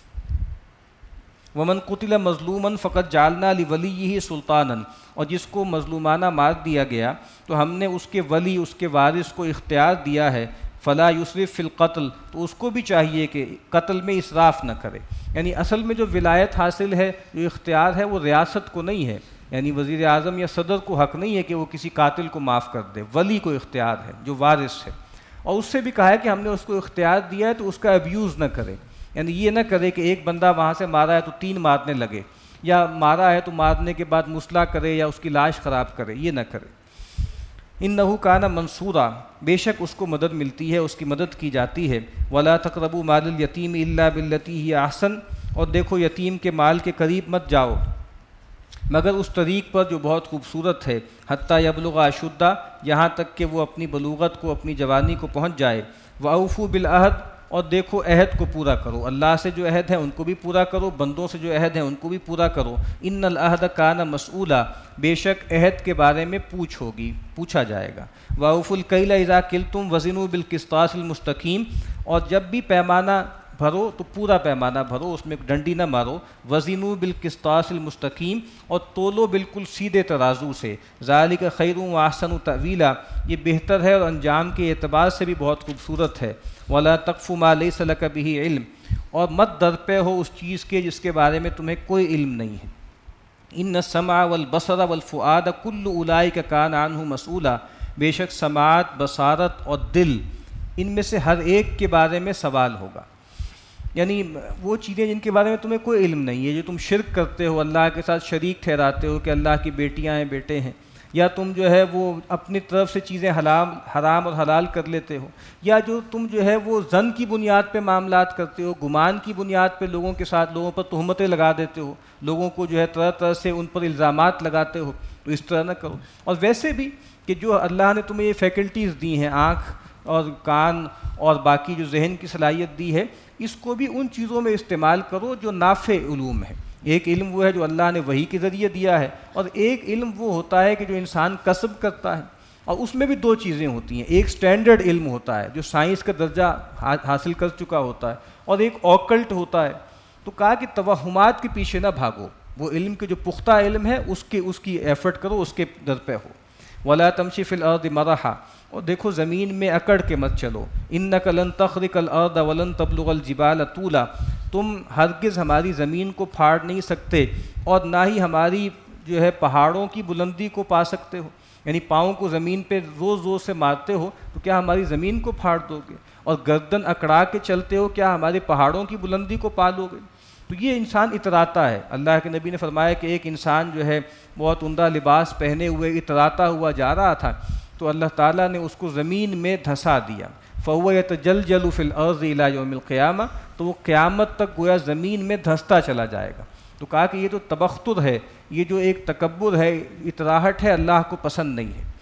ومن قتل مظلوما فقد جعلنا لولیہ سلطانا، اور جس کو مظلومانہ مار دیا گیا تو ہم نے اس کے ولی، اس کے وارث کو اختیار دیا ہے۔ فلا یسرف فی القتل، تو اس کو بھی چاہیے کہ قتل میں اسراف نہ کرے، یعنی اصل میں جو ولایت حاصل ہے، جو اختیار ہے، وہ ریاست کو نہیں ہے، یعنی وزیر اعظم یا صدر کو حق نہیں ہے کہ وہ کسی قاتل کو معاف کر دے، ولی کو اختیار ہے جو وارث ہے۔ اور اس سے بھی کہا ہے کہ ہم نے اس کو اختیار دیا ہے تو اس کا ابیوز نہ کرے، یعنی یہ نہ کرے کہ ایک بندہ وہاں سے مارا ہے تو تین مارنے لگے، یا مارا ہے تو مارنے کے بعد مسلح کرے یا اس کی لاش خراب کرے، یہ نہ کرے۔ انہ کان منصورا، بے شک اس کو مدد ملتی ہے، اس کی مدد کی جاتی ہے۔ ولا تقربوا مال الیتیم الا باللتی ہی احسن، اور دیکھو یتیم کے مال کے قریب مت جاؤ مگر اس طریق پر جو بہت خوبصورت ہے۔ حتی یبلغ اشدہ، یہاں تک کہ وہ اپنی بلوغت کو، اپنی جوانی کو پہنچ جائے۔ واوفوا بالعہد، اور دیکھو عہد کو پورا کرو، اللہ سے جو عہد ہے ان کو بھی پورا کرو، بندوں سے جو عہد ہے ان کو بھی پورا کرو۔ ان العہد کان مسئولا، بے شک عہد کے بارے میں پوچھ ہوگی، پوچھا جائے گا۔ واوفوا الکیل اذا کلتم وزنوا بالقسطاس المستقیم، اور جب بھی پیمانہ بھرو تو پورا پیمانہ بھرو، اس میں ڈنڈی نہ مارو۔ وزنوا بالقسطاس المستقیم، اور تولو بالکل سیدھے ترازو سے۔ ذالک خیر و احسن تأویلا، یہ بہتر ہے اور انجام کے اعتبار سے بھی بہت خوبصورت ہے۔ ولا تقف ما لیس لک بہ علم، اور مت درپے ہو اس چیز کے جس کے بارے میں تمہیں کوئی علم نہیں ہے۔ ان السمع والبصر والفؤاد کل اولئک کان عنہ مسئولا، بے شک سماعت، بصارت اور دل، ان میں سے ہر ایک کے بارے میں سوال ہوگا۔ یعنی وہ چیزیں جن کے بارے میں تمہیں کوئی علم نہیں ہے، جو تم شرک کرتے ہو، اللہ کے ساتھ شریک ٹھہراتے ہو کہ اللہ کی بیٹیاں ہیں، بیٹے ہیں، یا تم جو ہے وہ اپنی طرف سے چیزیں حلال حرام اور حلال کر لیتے ہو، یا جو تم جو ہے وہ ظن کی بنیاد پہ معاملات کرتے ہو، گمان کی بنیاد پہ لوگوں کے ساتھ لوگوں پر تہمتیں لگا دیتے ہو، لوگوں کو جو ہے طرح طرح سے ان پر الزامات لگاتے ہو، تو اس طرح نہ کرو۔ اور ویسے بھی کہ جو اللہ نے تمہیں یہ فیکلٹیز دی ہیں، آنکھ اور کان اور باقی جو ذہن کی صلاحیت دی ہے، اس کو بھی ان چیزوں میں استعمال کرو جو نافع علوم ہے۔ ایک علم وہ ہے جو اللہ نے وحی کے ذریعے دیا ہے، اور ایک علم وہ ہوتا ہے کہ جو انسان کسب کرتا ہے، اور اس میں بھی دو چیزیں ہوتی ہیں، ایک سٹینڈرڈ علم ہوتا ہے جو سائنس کا درجہ حاصل کر چکا ہوتا ہے، اور ایک اوکلٹ ہوتا ہے۔ تو کہا کہ توہمات کے پیچھے نہ بھاگو، وہ علم کے جو پختہ علم ہے اس کے اس کی ایفرٹ کرو، اس کے در پہ ہو۔ وَلَا تَمْشِ فِي الْأَرْضِ مَرَحًا، اور دیکھو زمین میں اکڑ کے مت چلو، اِنَّكَ لَن تَخْرِقَ الْأَرْضَ وَلَن تَبْلُغَ الْجِبَالَ طُولًا، تم ہرگز ہماری زمین کو پھاڑ نہیں سکتے اور نہ ہی ہماری جو ہے پہاڑوں کی بلندی کو پا سکتے ہو، یعنی پاؤں کو زمین پہ زور زور سے مارتے ہو تو کیا ہماری زمین کو پھاڑ دو گے، اور گردن اکڑا کے چلتے ہو کیا ہمارے پہاڑوں کی بلندی کو پا لو گے۔ تو یہ انسان اتراتا ہے۔ اللہ کے نبی نے فرمایا کہ ایک انسان جو ہے بہت عمدہ لباس پہنے ہوئے اتراتا ہوا جا رہا تھا، تو اللہ تعالیٰ نے اس کو زمین میں دھسا دیا، فَهُوَ يَتَجَلْجَلُ فِي الْأَرْضِ إِلَى يَوْمِ الْقِيَامَةِ، تو وہ قیامت تک گویا زمین میں دھستا چلا جائے گا۔ تو کہا کہ یہ تو تبختر ہے، یہ جو ایک تکبر ہے، اتراہٹ ہے، اللہ کو پسند نہیں ہے۔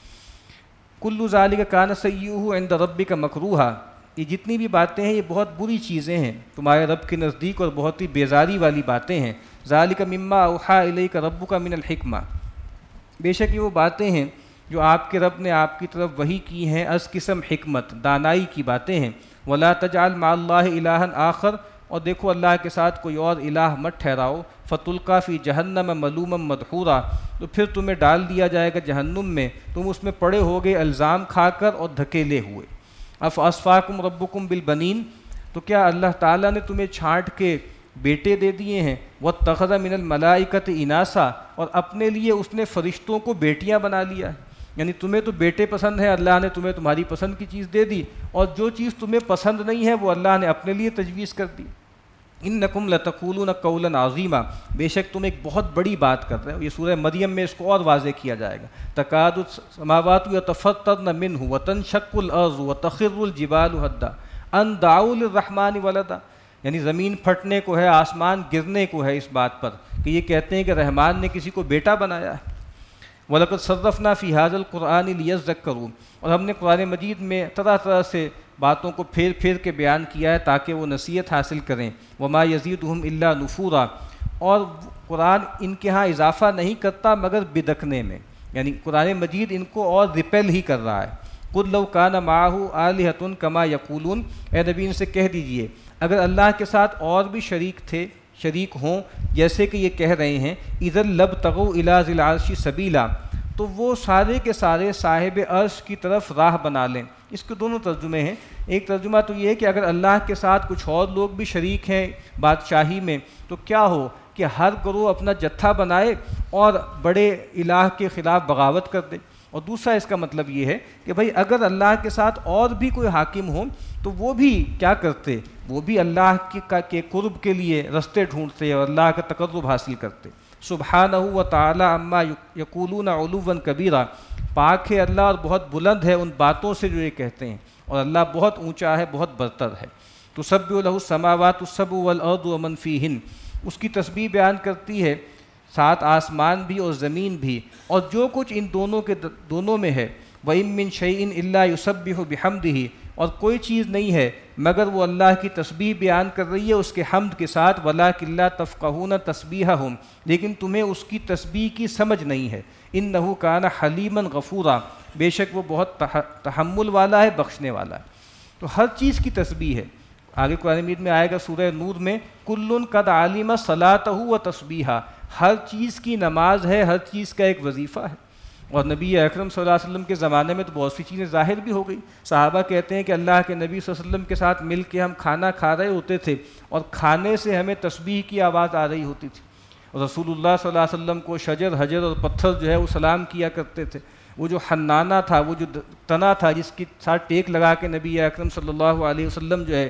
کُلُّ ذَلِكَ كَانَ سَيِّئُهُ عِندَ رَبِّكَ مَكْرُوهًا، یہ جتنی بھی باتیں ہیں یہ بہت بری چیزیں ہیں تمہارے رب کے نزدیک اور بہت ہی بیزاری والی باتیں ہیں۔ ذَلِكَ مِمَّا أَوْحَىٰ إِلَيْكَ رَبُّكَ مِنَ الْحِكْمَةِ، بے شک یہ وہ باتیں ہیں جو آپ کے رب نے آپ کی طرف وحی کی ہیں از قسم حکمت، دانائی کی باتیں ہیں۔ وَلَا تَجْعَلْ مَعَ اللَّهِ إِلَٰهًا آخر، اور دیکھو اللہ کے ساتھ کوئی اور الہ مت ٹھہراؤ، فَتُلْقَىٰ فِي جَهَنَّمَ مَلُومًا مَدْحُورًا، تو پھر تمہیں ڈال دیا جائے گا جہنم میں، تم اس میں پڑے ہوگے الزام کھا کر اور دھکیلے ہوئے۔ اَفَأَصْفَاكُمْ رَبُّكُمْ بِالْبَنِينَ، تو کیا اللہ تعالیٰ نے تمہیں چھانٹ کے بیٹے دے دیے ہیں؟ وَاتَّخَذَ مِنَ الْمَلَائِكَةِ إِنَاثًا، اور اپنے لیے اس نے فرشتوں کو بیٹیاں بنا لیا ہے، یعنی تمہیں تو بیٹے پسند ہیں، اللہ نے تمہیں تمہاری پسند کی چیز دے دی، اور جو چیز تمہیں پسند نہیں ہے وہ اللہ نے اپنے لیے تجویز کر دی۔ اِنَّكُمْ لَتَقُولُونَ قَوْلًا عَظِيمًا، بے شک تم ایک بہت بڑی بات کر رہے ہو۔ یہ سورہ مریم میں اس کو اور واضح کیا جائے گا۔ تَكَادُ السَّمَاوَاتُ يَتَفَطَّرْنَ مِنْهُ وَتَنشَقُّ الْأَرْضُ وَتَخِرُّ الْجِبَالُ هَدًّا أَن دَعَوْا لِلرَّحْمَٰنِ وَلَدًا، یعنی زمین پھٹنے کو ہے، آسمان گرنے کو ہے اس بات پر کہ یہ کہتے ہیں کہ رحمان نے کسی کو بیٹا بنایا ہے۔ وَلَقَدْ صَرَّفْنَا فِي هَٰذَا الْقُرْآنِ لِيَذَّكَّرُوا، اور ہم نے قرآن مجید میں طرح طرح سے باتوں کو پھیر پھیر کے بیان کیا ہے تاکہ وہ نصیحت حاصل کریں۔ وَمَا يَزِيدُهُمْ إِلَّا نُفُورًا، اور قرآن ان کے ہاں اضافہ نہیں کرتا مگر بدکنے میں، یعنی قرآن مجید ان کو اور ریپیل ہی کر رہا ہے۔ قُل لَوْ كَانَ مَعَهُ آلِهَةٌ كَمَا يَقُولُونَ، اے نبی ان سے کہہ دیجئے اگر اللہ کے ساتھ اور بھی شریک تھے، شریک ہوں جیسے کہ یہ کہہ رہے ہیں، اِذًا لَابْتَغُوا إِلَىٰ ذِي الْعَرْشِ سَبِيلًا، تو وہ سارے کے سارے صاحب عرش کی طرف راہ بنا لیں۔ اس کے دونوں ترجمے ہیں۔ ایک ترجمہ تو یہ ہے کہ اگر اللہ کے ساتھ کچھ اور لوگ بھی شریک ہیں بادشاہی میں تو کیا ہو کہ ہر گروہ اپنا جتھا بنائے اور بڑے الہ کے خلاف بغاوت کر دے۔ اور دوسرا اس کا مطلب یہ ہے کہ بھائی اگر اللہ کے ساتھ اور بھی کوئی حاکم ہو تو وہ بھی کیا کرتے، وہ بھی اللہ کے قرب کے لیے رستے ڈھونڈتے اور اللہ کا تقرب حاصل کرتے۔ سبحانہ و تعالی عما یقولون علوا کبیرا، پاک ہے اللہ اور بہت بلند ہے ان باتوں سے جو یہ کہتے ہیں، اور اللہ بہت اونچا ہے، بہت برتر ہے۔ تسبح لہ السماوات السبع والارض ومن فیہن، اس کی تسبیح بیان کرتی ہے سات آسمان بھی اور زمین بھی اور جو کچھ ان دونوں کے دونوں میں ہے۔ وَإِن مِّن شَيْءٍ إِلَّا يُسَبِّحُ بِحَمْدِهِ، اور کوئی چیز نہیں ہے مگر وہ اللہ کی تسبیح بیان کر رہی ہے اس کے حمد کے ساتھ۔ وَلَٰكِن لَّا تَفْقَهُونَ تَسْبِيحَهُمْ، لیکن تمہیں اس کی تسبیح کی سمجھ نہیں ہے۔ إِنَّهُ كَانَ حَلِيمًا غَفُورًا، بے شک وہ بہت تحمل والا ہے، بخشنے والا ہے۔ تو ہر چیز کی تسبیح ہے۔ آگے قرآن مجید میں آئے گا سورہ نور میں، كُلٌّ قَدْ عَلِمَ صَلَاتَهُ وَتَسْبِيحَهُ، ہر چیز کی نماز ہے، ہر چیز کا ایک وظیفہ ہے۔ اور نبی اکرم صلی اللہ علیہ وسلم کے زمانے میں تو بہت سی چیزیں ظاہر بھی ہو گئی۔ صحابہ کہتے ہیں کہ اللہ کے نبی صلی اللہ علیہ وسلم کے ساتھ مل کے ہم کھانا کھا رہے ہوتے تھے اور کھانے سے ہمیں تسبیح کی آواز آ رہی ہوتی تھی، اور رسول اللہ صلی اللہ علیہ وسلم کو شجر حجر اور پتھر جو ہے وہ سلام کیا کرتے تھے۔ وہ جو حنانہ تھا، وہ جو تنا تھا جس کی ساتھ ٹیک لگا کے نبی اکرم صلی اللہ علیہ وسلم جو ہے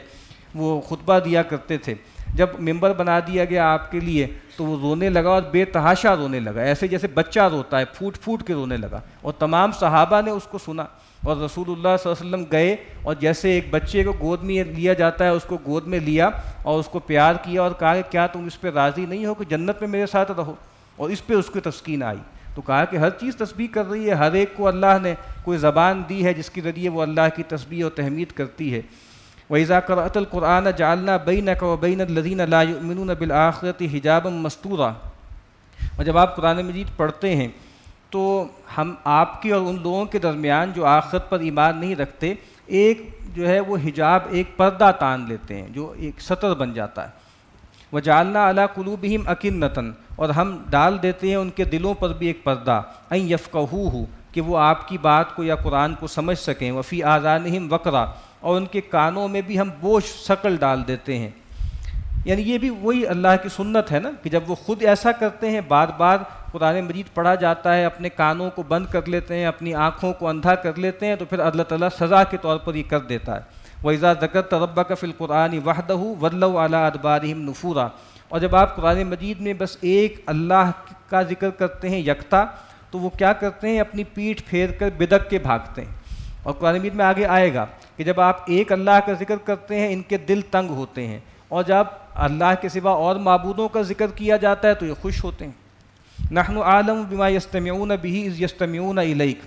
وہ خطبہ دیا کرتے تھے، جب ممبر بنا دیا گیا آپ کے لیے تو وہ رونے لگا اور بے تحاشا رونے لگا، ایسے جیسے بچہ روتا ہے، پھوٹ پھوٹ کے رونے لگا، اور تمام صحابہ نے اس کو سنا، اور رسول اللہ صلی اللہ علیہ وسلم گئے اور جیسے ایک بچے کو گود میں لیا جاتا ہے اس کو گود میں لیا اور اس کو پیار کیا اور کہا کہ کیا تم اس پہ راضی نہیں ہو کہ جنت میں میرے ساتھ رہو، اور اس پہ اس کو تسکین آئی، تو کہا کہ ہر چیز تسبیح کر رہی ہے، ہر ایک کو اللہ نے کوئی زبان دی ہے جس کے ذریعے وہ اللہ کی تسبیح اور تحمید کرتی ہے۔ وَإِذَا قَرَأْتَ الْقُرْآنَ جَعَلْنَا بَيْنَكَ وَبَيْنَ الَّذِينَ لَا يُؤْمِنُونَ بِالْآخِرَةِ حِجَابًا مَسْتُورًا، اور جب آپ قرآن مجید پڑھتے ہیں تو ہم آپ کے اور ان لوگوں کے درمیان جو آخرت پر ایمان نہیں رکھتے ایک جو ہے وہ حجاب، ایک پردہ تان لیتے ہیں جو ایک سطر بن جاتا ہے۔ وَجَعَلْنَا عَلَىٰ قُلُوبِهِمْ أَكِنَّةً، اور ہم ڈال دیتے ہیں ان کے دلوں پر بھی ایک پردہ، أَن يَفْقَهُوهُ، کہ وہ آپ کی بات کو یا قرآن کو سمجھ سکیں، وَفِي آذَانِهِمْ وَقْرًا، اور ان کے کانوں میں بھی ہم بوجھ ثقل ڈال دیتے ہیں۔ یعنی یہ بھی وہی اللہ کی سنت ہے نا کہ جب وہ خود ایسا کرتے ہیں، بار بار قرآن مجید پڑھا جاتا ہے، اپنے کانوں کو بند کر لیتے ہیں، اپنی آنکھوں کو اندھا کر لیتے ہیں، تو پھر اللہ تعالیٰ سزا کے طور پر یہ کر دیتا ہے۔ وَإِذَا ذَكَرْتَ رَبَّكَ فِي الْقُرْآنِ وَحْدَهُ وَلَّوْا عَلَىٰ أَدْبَارِهِمْ نُفُورًا، اور جب آپ قرآن مجید میں بس ایک اللہ کا ذکر کرتے ہیں یکتا، تو وہ کیا کرتے ہیں، اپنی پیٹھ پھیر کر بدک کے بھاگتے ہیں۔ اور قرآن مجید میں آگے آئے گا کہ جب آپ ایک اللہ کا ذکر کرتے ہیں ان کے دل تنگ ہوتے ہیں، اور جب اللہ کے سوا اور معبودوں کا ذکر کیا جاتا ہے تو یہ خوش ہوتے ہیں۔ نحن عالم بما یستمعون به اذ یستمعون الیک،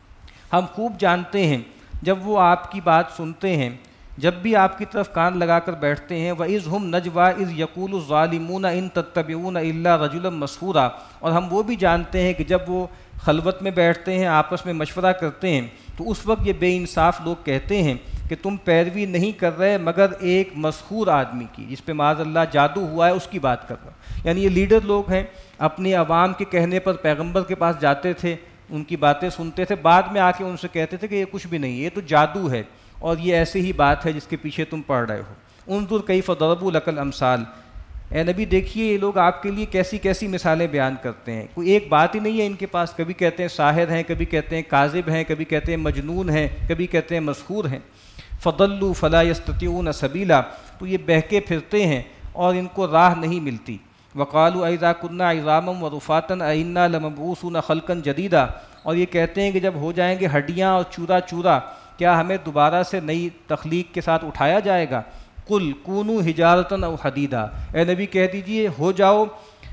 ہم خوب جانتے ہیں جب وہ آپ کی بات سنتے ہیں، جب بھی آپ کی طرف کان لگا کر بیٹھتے ہیں۔ وَإِذْ هُمْ نَجْوَىٰ إِذْ يَقُولُ الظَّالِمُونَ إِن تَتَّبِعُونَ إِلَّا رَجُلًا مَسْحُورًا، اور ہم وہ بھی جانتے ہیں کہ جب وہ خلوت میں بیٹھتے ہیں، آپس میں مشورہ کرتے ہیں، تو اس وقت یہ بے انصاف لوگ کہتے ہیں کہ تم پیروی نہیں کر رہے مگر ایک مسحور آدمی کی، جس پہ معاذ اللہ جادو ہوا ہے، اس کی بات کر رہا ہوں۔ یعنی یہ لیڈر لوگ ہیں، اپنے عوام کے کہنے پر پیغمبر کے پاس جاتے تھے، ان کی باتیں سنتے تھے، بعد میں آ کے ان سے کہتے تھے کہ یہ کچھ بھی نہیں، یہ تو جادو ہے، اور یہ ایسے ہی بات ہے جس کے پیچھے تم پڑھ رہے ہو۔ انظر کیف ضربوا لک الامثال، اے نبی دیکھیے یہ لوگ آپ کے لیے کیسی کیسی مثالیں بیان کرتے ہیں، کوئی ایک بات ہی نہیں ہے ان کے پاس، کبھی کہتے ہیں ساحر ہیں، کبھی کہتے ہیں کاذب ہیں، کبھی کہتے ہیں مجنون ہیں، کبھی کہتے ہیں مسحور ہیں۔ فضلوا فلا یستطیعون سبیلا، تو یہ بہکے پھرتے ہیں اور ان کو راہ نہیں ملتی۔ وقالوا اذا كنا عظاما ورفاتا ائنا لمبعوثون خلقا جدیدا، اور یہ کہتے ہیں کہ جب ہو جائیں گے ہڈیاں اور چورا چورا، کیا ہمیں دوبارہ سے نئی تخلیق کے ساتھ اٹھایا جائے گا؟ قل کونوا حجارۃ او حدیدا، اے نبی کہہ دیجئے ہو جاؤ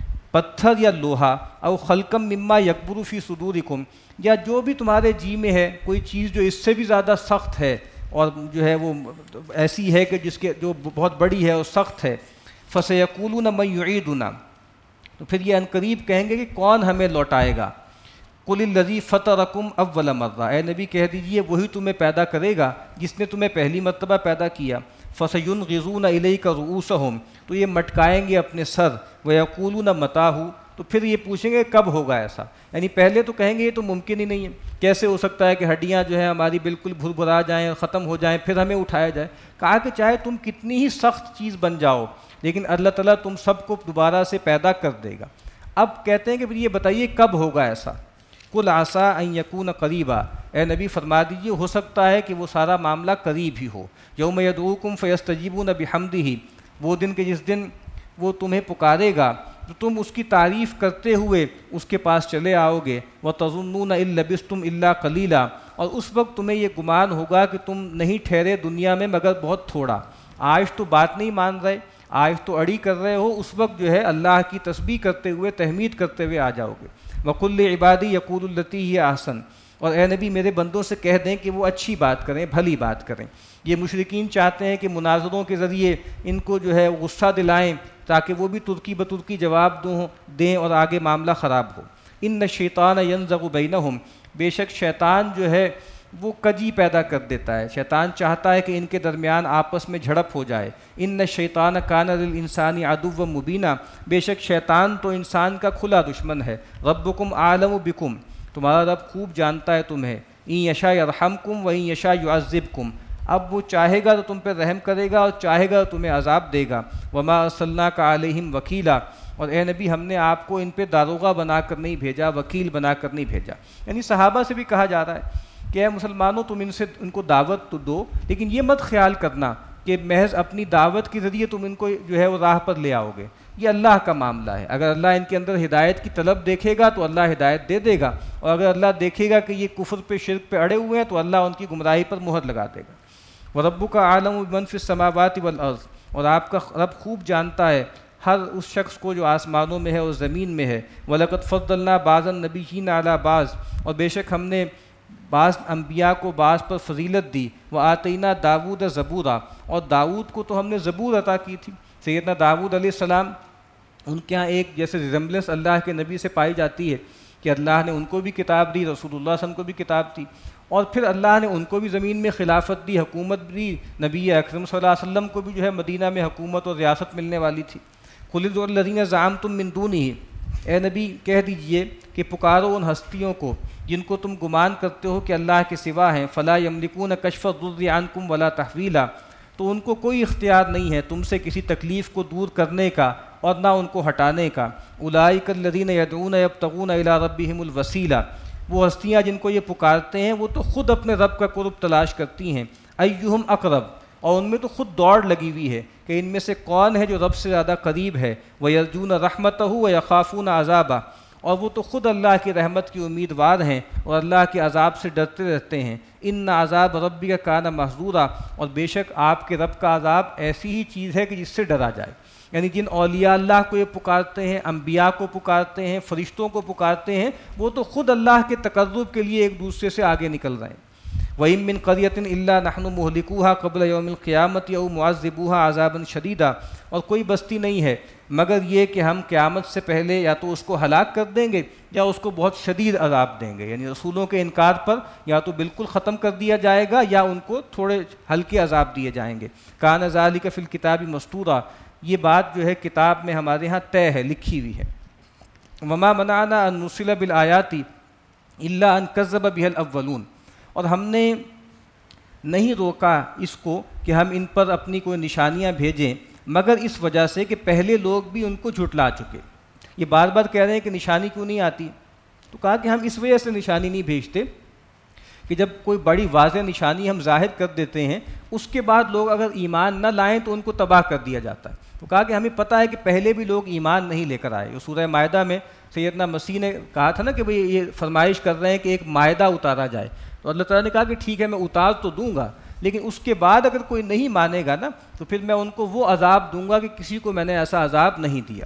پتھر یا لوہا، او خلقا مما یکبر فی صدورکم، یا جو بھی تمہارے جی میں ہے کوئی چیز جو اس سے بھی زیادہ سخت ہے اور جو ہے وہ ایسی ہے کہ جس کے جو بہت بڑی ہے اور سخت ہے۔ فسیقولون من یعیدنا، تو پھر یہ عنقریب کہیں گے کہ کون ہمیں لوٹائے گا۔ قل الذی فطرکم اول مرہ، اے نبی کہہ دیجئے وہی تمہیں پیدا کرے گا جس نے تمہیں پہلی مرتبہ پیدا کیا۔ فسینغضون الیک رؤوسہم، تو یہ مٹکائیں گے اپنے سر۔ ویقولون متیٰ، تو پھر یہ پوچھیں گے کب ہوگا ایسا، یعنی پہلے تو کہیں گے یہ تو ممکن ہی نہیں ہے، کیسے ہو سکتا ہے کہ ہڈیاں جو ہیں ہماری بالکل بھر بھرا جائیں، ختم ہو جائیں، پھر ہمیں اٹھایا جائے۔ کہا کہ چاہے تم کتنی ہی سخت چیز بن جاؤ لیکن اللہ تعالیٰ تم سب کو دوبارہ سے پیدا کر دے گا۔ اب کہتے ہیں کہ پھر یہ بتائیے کب ہوگا ایسا؟ قل عسیٰ ان یکون قریبا، اے نبی فرما دیجیے ہو سکتا ہے کہ وہ سارا معاملہ قریب ہی ہو۔ یوم یدعوکم فیستجیبون بحمدہ، وہ دن کہ جس دن وہ تمہیں پکارے گا تو تم اس کی تعریف کرتے ہوئے اس کے پاس چلے آؤ گے۔ وَتَظُنُّونَ إِن لَبِثْتُمْ إِلَّا قَلِيلًا، اور اس وقت تمہیں یہ گمان ہوگا کہ تم نہیں ٹھہرے دنیا میں مگر بہت تھوڑا۔ آج تو بات نہیں مان رہے، آج تو اڑی کر رہے ہو، اس وقت جو ہے اللہ کی تسبیح کرتے ہوئے تحمید کرتے ہوئے آ جاؤ گے۔ وَقُلْ لِعِبَادِي يَقُولُوا الَّتِي هِيَ أَحْسَنُ، اور اے نبی میرے بندوں سے کہہ دیں کہ وہ اچھی بات کریں، بھلی بات کریں۔ یہ مشرکین چاہتے ہیں کہ مناظروں کے ذریعے ان کو جو ہے غصہ دلائیں تاکہ وہ بھی ترکی بترکی جواب دوں دیں اور آگے معاملہ خراب ہو۔ ان الشیطان ینزغ بینہم، بے شک شیطان جو ہے وہ کجی پیدا کر دیتا ہے، شیطان چاہتا ہے کہ ان کے درمیان آپس میں جھڑپ ہو جائے۔ ان الشیطان کان للانسان عدوا مبینا، بے شک شیطان تو انسان کا کھلا دشمن ہے۔ ربکم اعلم بکم، تمہارا رب خوب جانتا ہے تمہیں۔ ان یشاء یرحمکم و ان یشاء یعذبکم، اب وہ چاہے گا تو تم پہ رحم کرے گا اور چاہے گا تو تمہیں عذاب دے گا۔ وما ارسلناک علیہم وکیلا، اور اے نبی ہم نے آپ کو ان پہ داروغہ بنا کر نہیں بھیجا، وکیل بنا کر نہیں بھیجا۔ یعنی صحابہ سے بھی کہا جا رہا ہے کہ اے مسلمانوں تم ان سے ان کو دعوت تو دو، لیکن یہ مت خیال کرنا کہ محض اپنی دعوت کے ذریعے تم ان کو جو ہے وہ راہ پر لے آؤ گے، یہ اللہ کا معاملہ ہے۔ اگر اللہ ان کے اندر ہدایت کی طلب دیکھے گا تو اللہ ہدایت دے دے گا، اور اگر اللہ دیکھے گا کہ یہ کفر پہ شرک پہ اڑے ہوئے ہیں تو اللہ ان کی گمراہی پر مہر لگا دے گا۔ وَرَبُّكَ أَعْلَمُ بِمَنْ فِي السَّمَاوَاتِ وَالْأَرْضِ، اور آپ کا رب خوب جانتا ہے ہر اس شخص کو جو آسمانوں میں ہے اور زمین میں ہے۔ وَلَقَدْ فَضَّلْنَا بَعْضَ النَّبِيِّينَ عَلَىٰ بَعْضٍ، اور بے شک ہم نے بعض انبیاء کو بعض پر فضیلت دی۔ وَآتَيْنَا داود زبورا، اور داود کو تو ہم نے زبور عطا کی تھی۔ سیدنا داود علیہ السلام، ان کے ہاں ایک جیسے ریزمبلنس اللہ کے نبی سے پائی جاتی ہے کہ اللہ نے ان کو بھی کتاب دی، رسول اللہ صلی اللہ علیہ وسلم کو بھی کتاب دی، اور پھر اللہ نے ان کو بھی زمین میں خلافت دی، حکومت دی، نبی اکرم صلی اللہ علیہ وسلم کو بھی جو ہے مدینہ میں حکومت اور ریاست ملنے والی تھی۔ قُلِ ادْعُوا الَّذِينَ زَعَمْتُم مِّن دُونِهِ، اے نبی کہہ دیجئے کہ پکارو ان ہستیوں کو جن کو تم گمان کرتے ہو کہ اللہ کے سوا ہیں۔ فَلَا يَمْلِكُونَ كَشْفَ الضُّرِّ عَنكُمْ وَلَا تَحْوِيلًا، تو ان کو کوئی اختیار نہیں ہے تم سے کسی تکلیف کو دور کرنے کا اور نہ ان کو ہٹانے کا۔ اولئک الذین یدعون یبتغون الی ربہم الوسیلہ، وہ ہستیاں جن کو یہ پکارتے ہیں وہ تو خود اپنے رب کا قرب تلاش کرتی ہیں۔ ایہم اقرب، اور ان میں تو خود دوڑ لگی ہوئی ہے کہ ان میں سے کون ہے جو رب سے زیادہ قریب ہے۔ ویرجون رحمتہ ویخافون عذابہ، اور وہ تو خود اللہ کی رحمت کی امیدوار ہیں اور اللہ کے عذاب سے ڈرتے رہتے ہیں۔ ان عذاب ربک کان محذورا، اور بے شک آپ کے رب کا عذاب ایسی ہی چیز ہے کہ جس سے ڈرا جائے۔ یعنی جن اولیاء اللہ کو یہ پکارتے ہیں، انبیاء کو پکارتے ہیں، فرشتوں کو پکارتے ہیں، وہ تو خود اللہ کے تقرب کے لیے ایک دوسرے سے آگے نکل رہے ہیں۔ وَإِن مِّن قَرْيَةٍ إِلَّا نَحْنُ مُهْلِكُوهَا قَبْلَ يَوْمِ الْقِيَامَةِ أَوْ مُعَذِّبُوهَا عَذَابًا شَدِيدًا، اور کوئی بستی نہیں ہے مگر یہ کہ ہم قیامت سے پہلے یا تو اس کو ہلاک کر دیں گے یا اس کو بہت شدید عذاب دیں گے، یعنی رسولوں کے انکار پر یا تو بالکل ختم کر دیا جائے گا یا ان کو تھوڑے ہلکے عذاب دیے جائیں گے۔ کان ذالک فی الکتاب مستورا، یہ بات جو ہے کتاب میں ہمارے ہاں طے ہے، لکھی ہوئی ہے۔ وما منعنا ان نرسل بالآیات الا ان کذب بها الاولون، اور ہم نے نہیں روکا اس کو کہ ہم ان پر اپنی کوئی نشانیاں بھیجیں مگر اس وجہ سے کہ پہلے لوگ بھی ان کو جھٹلا چکے۔ یہ بار بار کہہ رہے ہیں کہ نشانی کیوں نہیں آتی، تو کہا کہ ہم اس وجہ سے نشانی نہیں بھیجتے کہ جب کوئی بڑی واضح نشانی ہم ظاہر کر دیتے ہیں اس کے بعد لوگ اگر ایمان نہ لائیں تو ان کو تباہ کر دیا جاتا ہے۔ تو کہا کہ ہمیں پتہ ہے کہ پہلے بھی لوگ ایمان نہیں لے کر آئے۔ سورہ مائدہ میں سیدنا مسیح نے کہا تھا نا کہ بھئی یہ فرمائش کر رہے ہیں کہ ایک مائدہ اتارا جائے، تو اللہ تعالیٰ نے کہا کہ ٹھیک ہے میں اتار تو دوں گا، لیکن اس کے بعد اگر کوئی نہیں مانے گا نا تو پھر میں ان کو وہ عذاب دوں گا کہ کسی کو میں نے ایسا عذاب نہیں دیا۔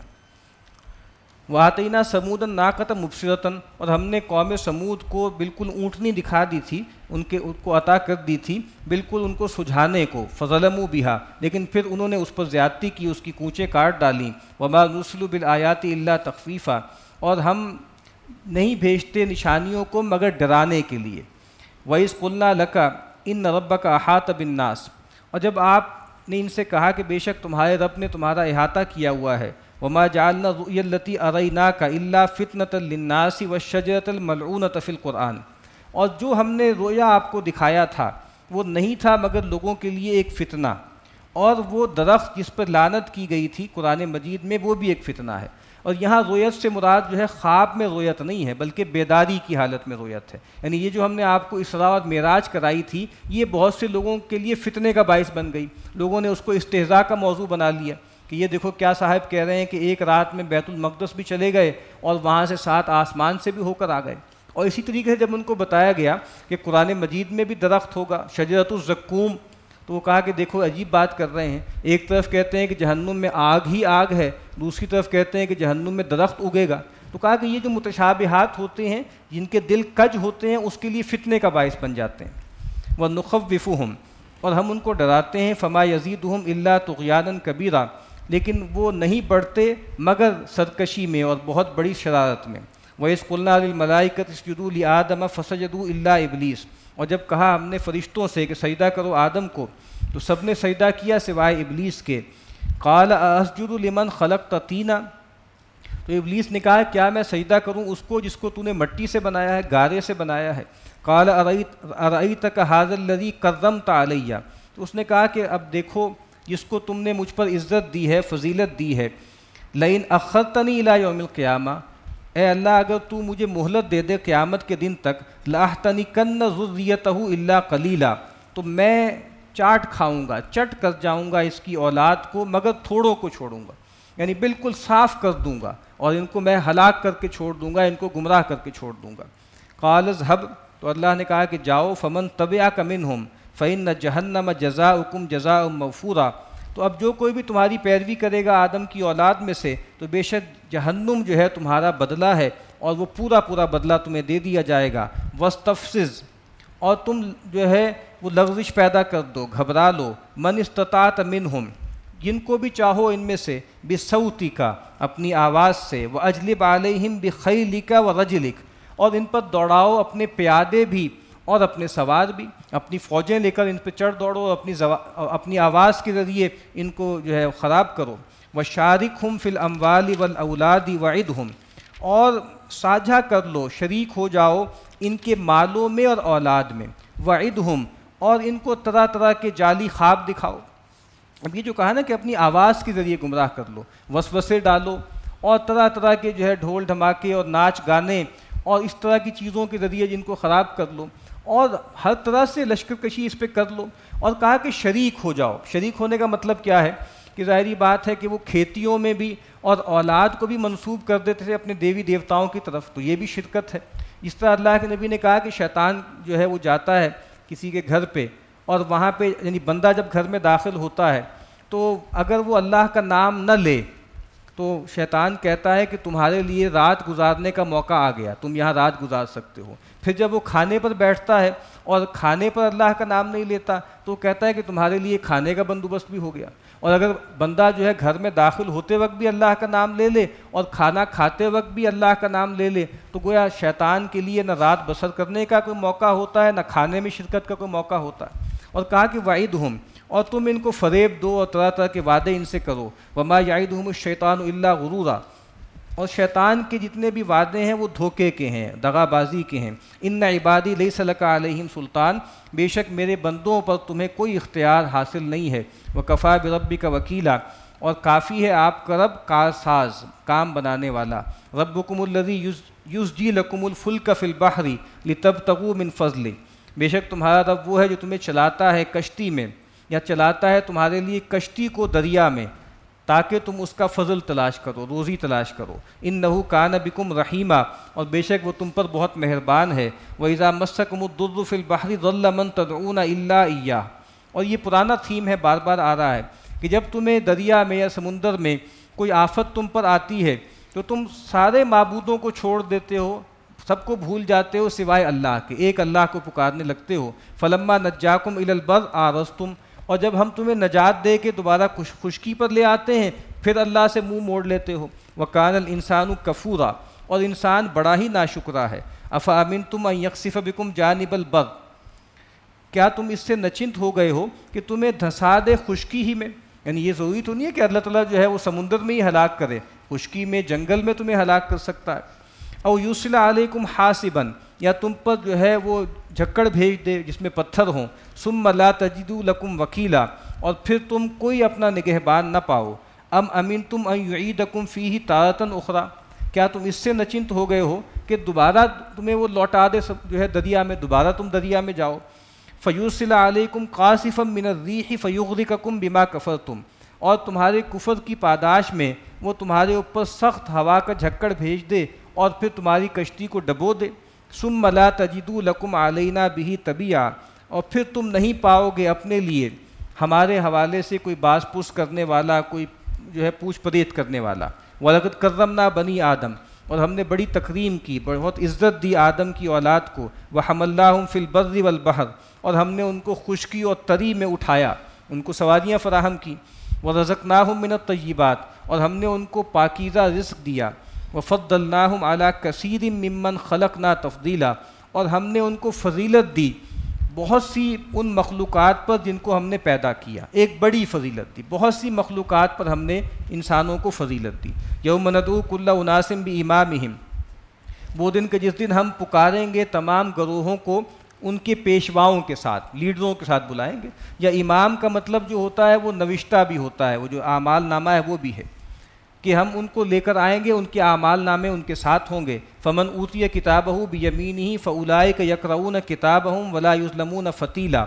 وَآتَيْنَا ثَمُودَ النَّاقَةَ مُبْصِرَةً، اور ہم نے قوم سمود کو بالکل اونٹنی دکھا دی تھی، ان کے ان کو عطا کر دی تھی بالکل ان کو سجھانے کو۔ فَظَلَمُوا بِهَا، لیکن پھر انہوں نے اس پر زیادتی کی، اس کی کوچیں کاٹ ڈالیں۔ وَمَا نُرْسِلُ بِالْآيَاتِ إِلَّا تَخْوِيفًا، اور ہم نہیں بھیجتے نشانیوں کو مگر ڈرانے کے لیے۔ وَإِذْ قُلْنَا لَكَ إِنَّ رَبَّكَ أَحَاطَ بِالنَّاسِ، اور جب آپ نے ان سے کہا کہ بے شک تمہارے رب نے تمہارا احاطہ کیا ہوا ہے۔ وَمَا جَعَلْنَا الرُّؤْيَا الَّتِي أَرَيْنَاكَ إِلَّا فِتْنَةً لِلنَّاسِ وَالشَّجَرَةَ الْمَلْعُونَةَ فِي الْقُرْآنِ، اور جو ہم نے رویا آپ کو دکھایا تھا وہ نہیں تھا مگر لوگوں کے لیے ایک فتنہ، اور وہ درخت جس پر لعنت کی گئی تھی قرآن مجید میں وہ بھی ایک فتنہ ہے۔ اور یہاں رویت سے مراد جو ہے خواب میں رویت نہیں ہے بلکہ بیداری کی حالت میں رویت ہے، یعنی یہ جو ہم نے آپ کو اسراء اور معراج کرائی تھی یہ بہت سے لوگوں کے لیے فتنے کا باعث بن گئی۔ لوگوں نے اس کو استہزاء کا موضوع بنا لیا کہ یہ دیکھو کیا صاحب کہہ رہے ہیں کہ ایک رات میں بیت المقدس بھی چلے گئے اور وہاں سے سات آسمان سے بھی ہو کر آ گئے۔ اور اسی طریقے سے جب ان کو بتایا گیا کہ قرآن مجید میں بھی درخت ہوگا شجرۃ الزقوم، تو وہ کہا کہ دیکھو عجیب بات کر رہے ہیں، ایک طرف کہتے ہیں کہ جہنم میں آگ ہی آگ ہے، دوسری طرف کہتے ہیں کہ جہنم میں درخت اگے گا۔ تو کہا کہ یہ جو متشابہات ہوتے ہیں جن کے دل کج ہوتے ہیں اس کے لیے فتنے کا باعث بن جاتے ہیں۔ وَنُخَوِّفُهُمْ، اور ہم ان کو ڈراتے ہیں، فَمَا يَزِيدُهُمْ إِلَّا طُغْيَانًا كَبِيرًا، لیکن وہ نہیں بڑھتے مگر سرکشی میں اور بہت بڑی شرارت میں۔ وَإِذْ قُلْنَا لِلْمَلَائِكَةِ اسْجُدُوا لِآدَمَ فَسَجَدُوا إِلَّا إِبْلِيسَ، اور جب کہا ہم نے فرشتوں سے کہ سجدہ کرو آدم کو تو سب نے سجدہ کیا سوائے ابلیس کے۔ قال اسجد لمن خلقت طینا، تو ابلیس نے کہا کیا میں سجدہ کروں اس کو جس کو تو نے مٹی سے بنایا ہے، گارے سے بنایا ہے۔ قال ارأیتک ھذا الذی کرمت علی، تو اس نے کہا کہ اب دیکھو جس کو تم نے مجھ پر عزت دی ہے، فضیلت دی ہے۔ لئن اخرتنی الی یوم القیامہ، اے اللہ اگر تو مجھے مہلت دے دے قیامت کے دن تک، لأحتنکن ذریتہ الا قلیلا، تو میں چاٹ کھاؤں گا، چٹ کر جاؤں گا اس کی اولاد کو، مگر تھوڑوں کو چھوڑوں گا، یعنی بالکل صاف کر دوں گا اور ان کو میں ہلاک کر کے چھوڑ دوں گا، ان کو گمراہ کر کے چھوڑ دوں گا۔ قال اذهب، تو اللہ نے کہا کہ جاؤ، فمن تبعک منہم فإن جہنم جزاؤکم جزاء موفورا، تو اب جو کوئی بھی تمہاری پیروی کرے گا آدم کی اولاد میں سے تو بے شک جہنم جو ہے تمہارا بدلہ ہے اور وہ پورا پورا بدلہ تمہیں دے دیا جائے گا۔ واستفزز، اور تم جو ہے وہ لغزش پیدا کر دو، گھبرا لو، من استطاعت منہم، جن کو بھی چاہو ان میں سے، بصوتک، اپنی آواز سے، واجلب علیہم بخیلک ورجلک، اور ان پر دوڑاؤ اپنے پیادے بھی اور اپنے سوار بھی، اپنی فوجیں لے کر ان پہ چڑھ دوڑو، اپنی زوا... اپنی آواز کے ذریعے ان کو جو ہے خراب کرو۔ وشارکہم فی الاموال والاولاد وعدہم، اور ساجھا کر لو، شریک ہو جاؤ ان کے مالوں میں اور اولاد میں، وعدہم، اور ان کو طرح طرح کے جعلی خواب دکھاؤ۔ اب یہ جو کہا نا کہ اپنی آواز کے ذریعے گمراہ کر لو، وسوسے ڈالو، اور طرح طرح کے جو ہے ڈھول دھماکے اور ناچ گانے اور اس طرح کی چیزوں کے ذریعے جن کو خراب کر لو، اور ہر طرح سے لشکر کشی اس پہ کر لو، اور کہا کہ شریک ہو جاؤ۔ شریک ہونے کا مطلب کیا ہے کہ ظاہری بات ہے کہ وہ کھیتیوں میں بھی اور اولاد کو بھی منسوب کر دیتے تھے اپنے دیوی دیوتاؤں کی طرف، تو یہ بھی شرکت ہے۔ اس طرح اللہ کے نبی نے کہا کہ شیطان جو ہے وہ جاتا ہے کسی کے گھر پہ، اور وہاں پہ یعنی بندہ جب گھر میں داخل ہوتا ہے تو اگر وہ اللہ کا نام نہ لے تو شیطان کہتا ہے کہ تمہارے لیے رات گزارنے کا موقع آ گیا، تم یہاں رات گزار سکتے ہو۔ پھر جب وہ کھانے پر بیٹھتا ہے اور کھانے پر اللہ کا نام نہیں لیتا تو کہتا ہے کہ تمہارے لیے کھانے کا بندوبست بھی ہو گیا۔ اور اگر بندہ جو ہے گھر میں داخل ہوتے وقت بھی اللہ کا نام لے لے اور کھانا کھاتے وقت بھی اللہ کا نام لے لے تو گویا شیطان کے لیے نہ رات بسر کرنے کا کوئی موقع ہوتا ہے، نہ کھانے میں شرکت کا کوئی موقع ہوتا ہے۔ اور کہا کہ وعدہم، اور تم ان کو فریب دو اور طرح طرح کے وعدے ان سے کرو، وما یعدہم الشیطان الا غرورا، اور شیطان کے جتنے بھی وعدے ہیں وہ دھوکے کے ہیں، دغا بازی کے ہیں۔ ان عبادی لیس لک علیہم سلطان، بے شک میرے بندوں پر تمہیں کوئی اختیار حاصل نہیں ہے۔ وکفیٰ بربک وکیلا، اور کافی ہے آپ کا رب کارساز، کام بنانے والا۔ ربکم الذی یزجی لکم الفلک فی البحر لتبتغوا من فضلہ، بے شک تمہارا رب وہ ہے جو تمہیں چلاتا ہے کشتی میں، یا چلاتا ہے تمہارے لیے کشتی کو دریا میں تاکہ تم اس کا فضل تلاش کرو، روزی تلاش کرو۔ انہ کان بکم رحیما، اور بے شک وہ تم پر بہت مہربان ہے۔ وَإِذَا مَسَّكُمُ الضُّرُّ فِي الْبَحْرِ ضَلَّ مَن تَدْعُونَ إِلَّا إِيَّاهُ، اور یہ پرانا تھیم ہے، بار بار آ رہا ہے کہ جب تمہیں دریا میں یا سمندر میں کوئی آفت تم پر آتی ہے تو تم سارے معبودوں کو چھوڑ دیتے ہو، سب کو بھول جاتے ہو سوائے اللہ کے، ایک اللہ کو پکارنے لگتے ہو۔ فَلَمَّا نَجَّاكُمْ إِلَى الْبَرِّ أَعْرَضْتُمْ، اور جب ہم تمہیں نجات دے کے دوبارہ خشکی پر لے آتے ہیں پھر اللہ سے منہ موڑ لیتے ہو۔ وَكَانَ الْإِنسَانُ كَفُورًا، اور انسان بڑا ہی ناشکرا ہے۔ أَفَأَمِنْتُمْ أَنْ يَخْسِفَ بِكُمْ جَانِبَ الْبَرِّ، کیا تم اس سے نچنت ہو گئے ہو کہ تمہیں دھسا دے خشکی ہی میں؟ یعنی یہ ضروری تو نہیں ہے کہ اللہ تعالیٰ جو ہے وہ سمندر میں ہی ہلاک کرے، خشکی میں، جنگل میں تمہیں ہلاک کر سکتا ہے۔ او یرسل علیکم حاسبا، یا تم پر جو ہے وہ جھکڑ بھیج دے جس میں پتھر ہوں۔ ثم لا تجدوا لکم وکیلا، اور پھر تم کوئی اپنا نگہبان نہ پاؤ۔ ام امنتم ان یعیدکم فیہ تارۃ اخری، کیا تم اس سے نچنت ہو گئے ہو کہ دوبارہ تمہیں وہ لوٹا دے سب جو ہے دریا میں، دوبارہ تم دریا میں جاؤ۔ فیرسل علیکم قاصفا من الریح فیغرقکم بما کفرتم، اور تمہارے کفر کی پاداش میں وہ تمہارے اوپر سخت ہوا کا جھکڑ بھیج دے اور پھر تمہاری کشتی کو ڈبو دے۔ ثم لا تجدوا لکم علینا بہ تبیعا، اور پھر تم نہیں پاؤ گے اپنے لیے ہمارے حوالے سے کوئی باز پرس کرنے والا، کوئی جو ہے پوچھ پریت کرنے والا۔ وَلَقَدْ كَرَّمْنَا بَنِي آدم، اور ہم نے بڑی تکریم کی، بہت عزت دی آدم کی اولاد کو۔ وَحَمَلْنَاهُمْ فِي الْبَرِّ وَالْبَحْرِ، اور ہم نے ان کو خشکی اور تری میں اٹھایا، ان کو سواریاں فراہم کی۔ وَرَزَقْنَاهُمْ مِنَ الطَّيِّبَاتِ، اور ہم نے ان کو پاکیزہ رزق دیا۔ وَفَضَّلْنَاهُمْ عَلَىٰ كَثِيرٍ مِّمَّنْ خَلَقْنَا تَفْضِيلًا، اور ہم نے ان کو فضیلت دی بہت سی ان مخلوقات پر جن کو ہم نے پیدا کیا، ایک بڑی فضیلت دی، بہت سی مخلوقات پر ہم نے انسانوں کو فضیلت دی۔ یوم ندعو کل اناس بامامہم، وہ دن کہ جس دن ہم پکاریں گے تمام گروہوں کو ان کے پیشواؤں کے ساتھ، لیڈروں کے ساتھ بلائیں گے۔ یا امام کا مطلب جو ہوتا ہے وہ نوشتہ بھی ہوتا ہے، وہ جو اعمال نامہ ہے وہ بھی ہے کہ ہم ان کو لے کر آئیں گے، ان کے اعمال نامے ان کے ساتھ ہوں گے۔ فمن اوتی کتابہ بیمینہ فاولئک یقرؤون کتابہم ولا یظلمون فتیلا،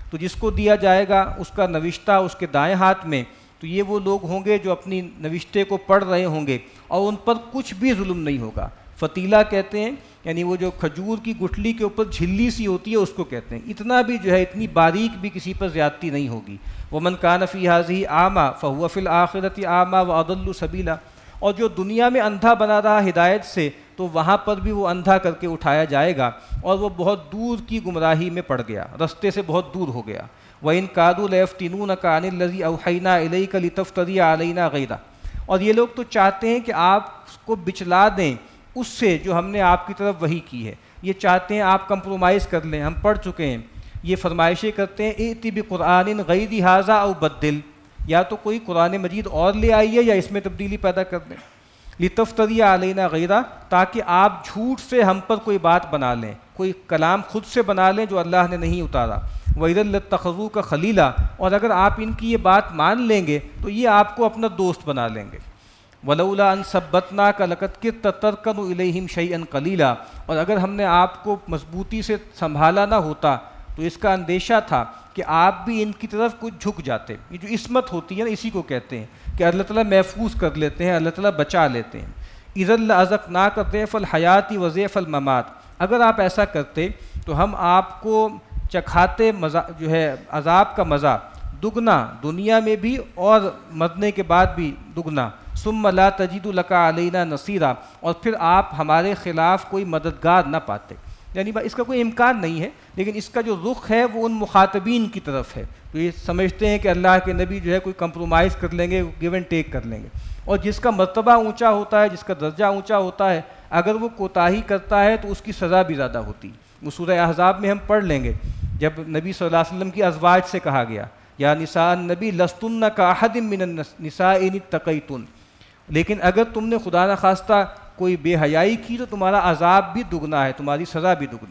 تو جس کو دیا جائے گا اس کا نوشتہ اس کے دائیں ہاتھ میں، تو یہ وہ لوگ ہوں گے جو اپنی نوشتے کو پڑھ رہے ہوں گے اور ان پر کچھ بھی ظلم نہیں ہوگا۔ فتیلہ کہتے ہیں یعنی وہ جو کھجور کی گٹھلی کے اوپر جھلی سی ہوتی ہے اس کو کہتے ہیں، اتنا بھی جو ہے اتنی باریک بھی کسی پر زیادتی نہیں ہوگی۔ وَمَنْ كَانَ فِي هَٰذِهِ أَعْمَىٰ فَهُوَ فِي الْآخِرَةِ أَعْمَىٰ وَأَضَلُّ سَبِيلًا، اور جو دنیا میں اندھا بنا رہا ہدایت سے تو وہاں پر بھی وہ اندھا کر کے اٹھایا جائے گا اور وہ بہت دور کی گمراہی میں پڑ گیا، رستے سے بہت دور ہو گیا۔ وَإِنْ كَادُوا لَيَفْتِنُونَكَ عَنِ الَّذِي أَوْحَيْنَا إِلَيْكَ لِتَفْتَرِيَ عَلَيْنَا غَيْرَهُ، اور یہ لوگ تو چاہتے ہیں کہ آپ کو بچلا دیں اس سے جو ہم نے آپ کی طرف وحی کی ہے، یہ چاہتے ہیں آپ کمپرومائز کر لیں، ہم پڑھ چکے ہیں، یہ فرمائشیں کرتے ہیں ائتی بقرآن غیر ھذا او بدل، یا تو کوئی قرآن مجید اور لے آئیے یا اس میں تبدیلی پیدا کر دیں، لتفتری علینا غیرہ، تاکہ آپ جھوٹ سے ہم پر کوئی بات بنا لیں، کوئی کلام خود سے بنا لیں جو اللہ نے نہیں اتارا۔ وَإِذًا لَاتَّخَذُوكَ خَلِيلًا، اور اگر آپ ان کی یہ بات مان لیں گے تو یہ آپ کو اپنا دوست بنا لیں گے۔ وَلَوْلَا أَن ثَبَّتْنَاكَ لَقَدْ كِدتَّ تَرْكَنُ إِلَيْهِمْ شَيْئًا قَلِيلًا، اور اگر ہم نے آپ کو مضبوطی سے سنبھالا نہ ہوتا تو اس کا اندیشہ تھا کہ آپ بھی ان کی طرف کچھ جھک جاتے۔ یہ جو عصمت ہوتی ہے نا اسی کو کہتے ہیں کہ اللہ تعالیٰ محفوظ کر لیتے ہیں، اللہ تعالیٰ بچا لیتے ہیں۔ اِذًا لَأَذَقْنَاكَ ضِعْفَ الْحَيَاةِ وَضِعْفَ الْمَمَاتِ، اگر آپ ایسا کرتے تو ہم آپ کو چکھاتے مزہ جو ہے عذاب کا مزہ دگنا دنیا میں بھی اور مرنے کے بعد بھی دگنا۔ ثم لا تجد لك علینا نصیرا، اور پھر آپ ہمارے خلاف کوئی مددگار نہ پاتے، یعنی اس کا کوئی امکان نہیں ہے، لیکن اس کا جو رخ ہے وہ ان مخاطبین کی طرف ہے، تو یہ سمجھتے ہیں کہ اللہ کے نبی جو ہے کوئی کمپرومائز کر لیں گے، گیو اینڈ ٹیک کر لیں گے، اور جس کا مرتبہ اونچا ہوتا ہے، جس کا درجہ اونچا ہوتا ہے، اگر وہ کوتاہی کرتا ہے تو اس کی سزا بھی زیادہ ہوتی ہے۔ وہ سورہ احزاب میں ہم پڑھ لیں گے جب نبی صلی اللہ علیہ وسلم کی ازواج سے کہا گیا یا نساء النبی لستن کاحد من النساء ان اتقیتن، لیکن اگر تم نے خدا نخواستہ کوئی بے حیائی کی تو تمہارا عذاب بھی دگنا ہے، تمہاری سزا بھی دگنی۔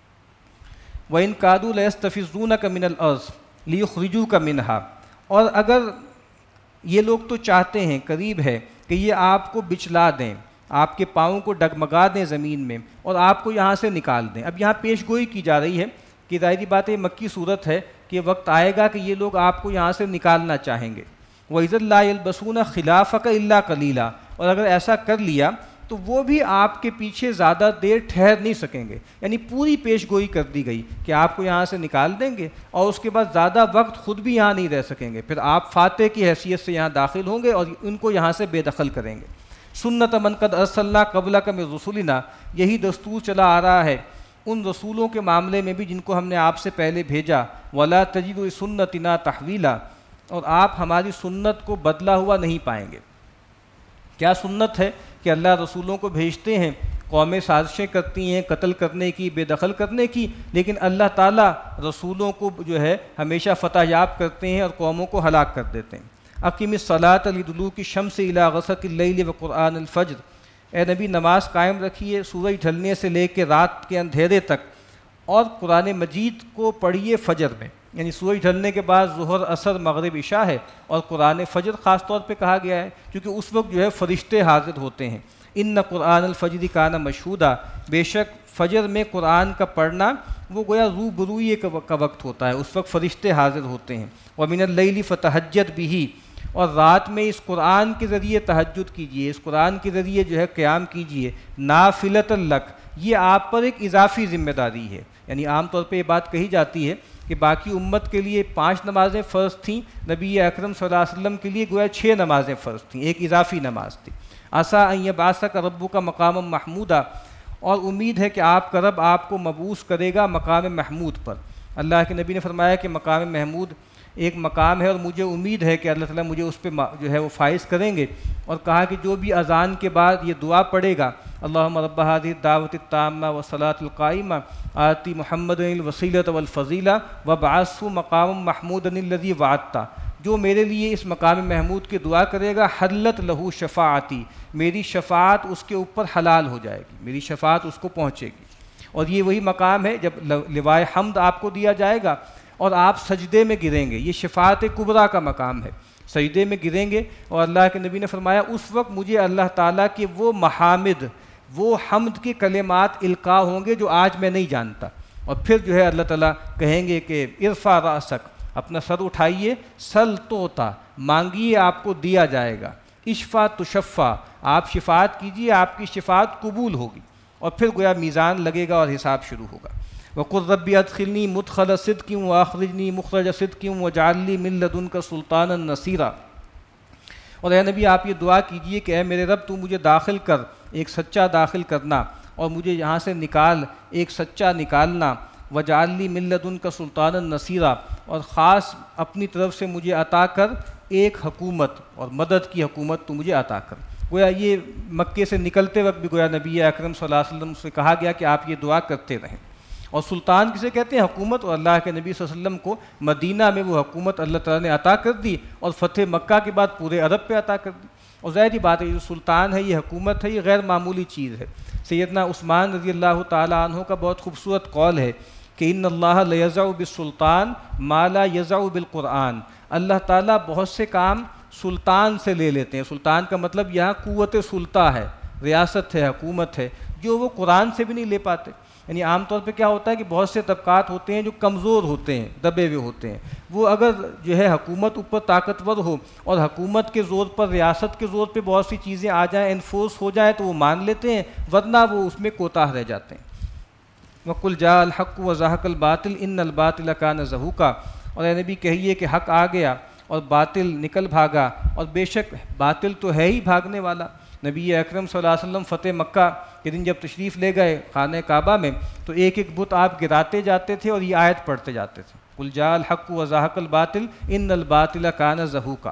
وَإِن كَادُوا لَيَسْتَفِزُّونَكَ مِنَ الْأَرْضِ لِيُخْرِجُوكَ مِنْهَا، اور اگر یہ لوگ تو چاہتے ہیں، قریب ہے کہ یہ آپ کو بچلا دیں، آپ کے پاؤں کو ڈگمگا دیں زمین میں اور آپ کو یہاں سے نکال دیں۔ اب یہاں پیش گوئی کی جا رہی ہے کہ ظاہری بات ہے مکی صورت ہے کہ وقت آئے گا کہ یہ لوگ آپ کو یہاں سے نکالنا چاہیں گے۔ وَإِذًا لَا يَلْبَسُونَ خِلَافَكَ إِلَّا قَلِيلًا، اور اگر ایسا کر لیا تو وہ بھی آپ کے پیچھے زیادہ دیر ٹھہر نہیں سکیں گے، یعنی پوری پیش گوئی کر دی گئی کہ آپ کو یہاں سے نکال دیں گے اور اس کے بعد زیادہ وقت خود بھی یہاں نہیں رہ سکیں گے، پھر آپ فاتح کی حیثیت سے یہاں داخل ہوں گے اور ان کو یہاں سے بے دخل کریں گے۔ سنت من قد ارسلنا قبلک من رسلنا، یہی دستور چلا آ رہا ہے ان رسولوں کے معاملے میں بھی جن کو ہم نے آپ سے پہلے بھیجا۔ ولا تجد لسنتنا تحویلا، اور آپ ہماری سنت کو بدلا ہوا نہیں پائیں گے۔ کیا سنت ہے کہ اللہ رسولوں کو بھیجتے ہیں، قومیں سازشیں کرتی ہیں قتل کرنے کی، بے دخل کرنے کی، لیکن اللہ تعالیٰ رسولوں کو جو ہے ہمیشہ فتح یاب کرتے ہیں اور قوموں کو ہلاک کر دیتے ہیں۔ اقیم الصلاۃ لدلوک الشمس الی غسق اللیل وقرآن الفجر، اے نبی نماز قائم رکھیے سورج ڈھلنے سے لے کے رات کے اندھیرے تک، اور قرآن مجید کو پڑھیے فجر میں، یعنی سورج ڈھلنے کے بعد ظہر، عصر، مغرب، عشاء ہے، اور قرآن فجر خاص طور پہ کہا گیا ہے کیونکہ اس وقت جو ہے فرشتے حاضر ہوتے ہیں۔ ان قرآن الفجر کان مشہودا، بے شک فجر میں قرآن کا پڑھنا وہ گویا روبروئی کا وقت ہوتا ہے، اس وقت فرشتے حاضر ہوتے ہیں۔ ومن اللیل فتہجد بہ، اور رات میں اس قرآن کے ذریعے تہجد کیجیے، اس قرآن کے ذریعے جو ہے قیام کیجیے، نافلۃ لک، یہ آپ پر ایک اضافی ذمہ داری ہے، یعنی عام طور پہ یہ بات کہی جاتی ہے کہ باقی امت کے لیے پانچ نمازیں فرض تھیں، نبی اکرم صلی اللہ علیہ وسلم کے لیے گویا چھ نمازیں فرض تھیں، ایک اضافی نماز تھی۔ عسیٰ ان یبعثک ربک مقاما محمودا، اور امید ہے کہ آپ کا رب آپ کو مبعوث کرے گا مقام محمود پر۔ اللہ کے نبی نے فرمایا کہ مقام محمود ایک مقام ہے اور مجھے امید ہے کہ اللہ تعالیٰ مجھے اس پہ جو ہے وہ فائز کریں گے، اور کہا کہ جو بھی اذان کے بعد یہ دعا پڑھے گا، اللہم رب هذه الدعوۃ التامہ والصلاۃ القائمہ آتی محمد الوسیلۃ والفضیلہ وابعثہ مقام محمود الذی وعدتہ، جو میرے لیے اس مقام محمود کی دعا کرے گا حلت لہو شفاعتی، میری شفاعت اس کے اوپر حلال ہو جائے گی، میری شفاعت اس کو پہنچے گی۔ اور یہ وہی مقام ہے جب لوائے حمد آپ کو دیا جائے گا اور آپ سجدے میں گریں گے، یہ شفاعت کبریٰ کا مقام ہے، سجدے میں گریں گے، اور اللہ کے نبی نے فرمایا اس وقت مجھے اللہ تعالیٰ کے وہ محامد، وہ حمد کے کلمات القاء ہوں گے جو آج میں نہیں جانتا، اور پھر جو ہے اللہ تعالیٰ کہیں گے کہ ارفع رأسک، اپنا سر اٹھائیے، سل توتا، مانگیے آپ کو دیا جائے گا، اشفا تشفا، آپ شفاعت کیجیے آپ کی شفاعت قبول ہوگی، اور پھر گویا میزان لگے گا اور حساب شروع ہوگا۔ وَقُلْ رَبِّ أَدْخِلْنِي مُدْخَلَ صِدْقٍ وَأَخْرِجْنِي مُخْرَجَ صِدْقٍ وَاجْعَلْ لِي مِن لَّدُنكَ سُلْطَانًا نَصِيرًا۔ اور اے نبی آپ یہ دعا کیجئے کہ اے میرے رب تو مجھے داخل کر، ایک سچا داخل کرنا، اور مجھے یہاں سے نکال، ایک سچا نکالنا، وَاجْعَلْ لِي مِن لَّدُنكَ سُلْطَانًا نَصِيرًا، اور خاص اپنی طرف سے مجھے عطا کر ایک حکومت اور مدد کی حکومت تو مجھے عطا کر۔ گویا یہ مکے سے نکلتے وقت بھی گویا نبی اکرم صلی اللہ علیہ وسلم سے کہا گیا کہ آپ یہ دعا کرتے رہیں۔ اور سلطان کسے کہتے ہیں؟ حکومت، اور اللہ کے نبی صلی اللہ علیہ وسلم کو مدینہ میں وہ حکومت اللہ تعالیٰ نے عطا کر دی، اور فتح مکہ کے بعد پورے عرب پہ عطا کر دی۔ اور ظاہری بات ہے یہ جو سلطان ہے، یہ حکومت ہے، یہ غیر معمولی چیز ہے۔ سیدنا عثمان رضی اللہ تعالیٰ عنہ کا بہت خوبصورت قول ہے کہ ان اللہ لیضع بالسلطان ما لا یضع بالقرآن، اللہ تعالیٰ بہت سے کام سلطان سے لے لیتے ہیں۔ سلطان کا مطلب یہاں قوت سلطہ ہے، ریاست ہے، حکومت ہے، جو وہ قرآن سے بھی نہیں لے پاتے۔ یعنی عام طور پہ کیا ہوتا ہے کہ بہت سے طبقات ہوتے ہیں جو کمزور ہوتے ہیں، دبے ہوئے ہوتے ہیں، وہ اگر جو ہے حکومت اوپر طاقتور ہو اور حکومت کے زور پر، ریاست کے زور پہ بہت سی چیزیں آ جائیں، انفورس ہو جائیں، تو وہ مان لیتے ہیں، ورنہ وہ اس میں کوتاہ رہ جاتے ہیں۔ وَقُلْ جَاءَ الْحَقُّ وَزَهَقَ الْبَاطِلُ إِنَّ الْبَاطِلَ كَانَ زَهُوقًا، اور اے نبی کہیے کہ حق آ گیا اور باطل نکل بھاگا، اور بے شک باطل تو ہے ہی بھاگنے والا۔ نبی اکرم صلی اللہ علیہ وسلم فتح مکہ کے دن جب تشریف لے گئے خانہ کعبہ میں، تو ایک ایک بت آپ گراتے جاتے تھے اور یہ آیت پڑھتے جاتے تھے، قُلْ جَاءَ الْحَقُّ وَزَهَقَ الْبَاطِلُ إِنَّ الْبَاطِلَ كَانَ زَهُوقًا۔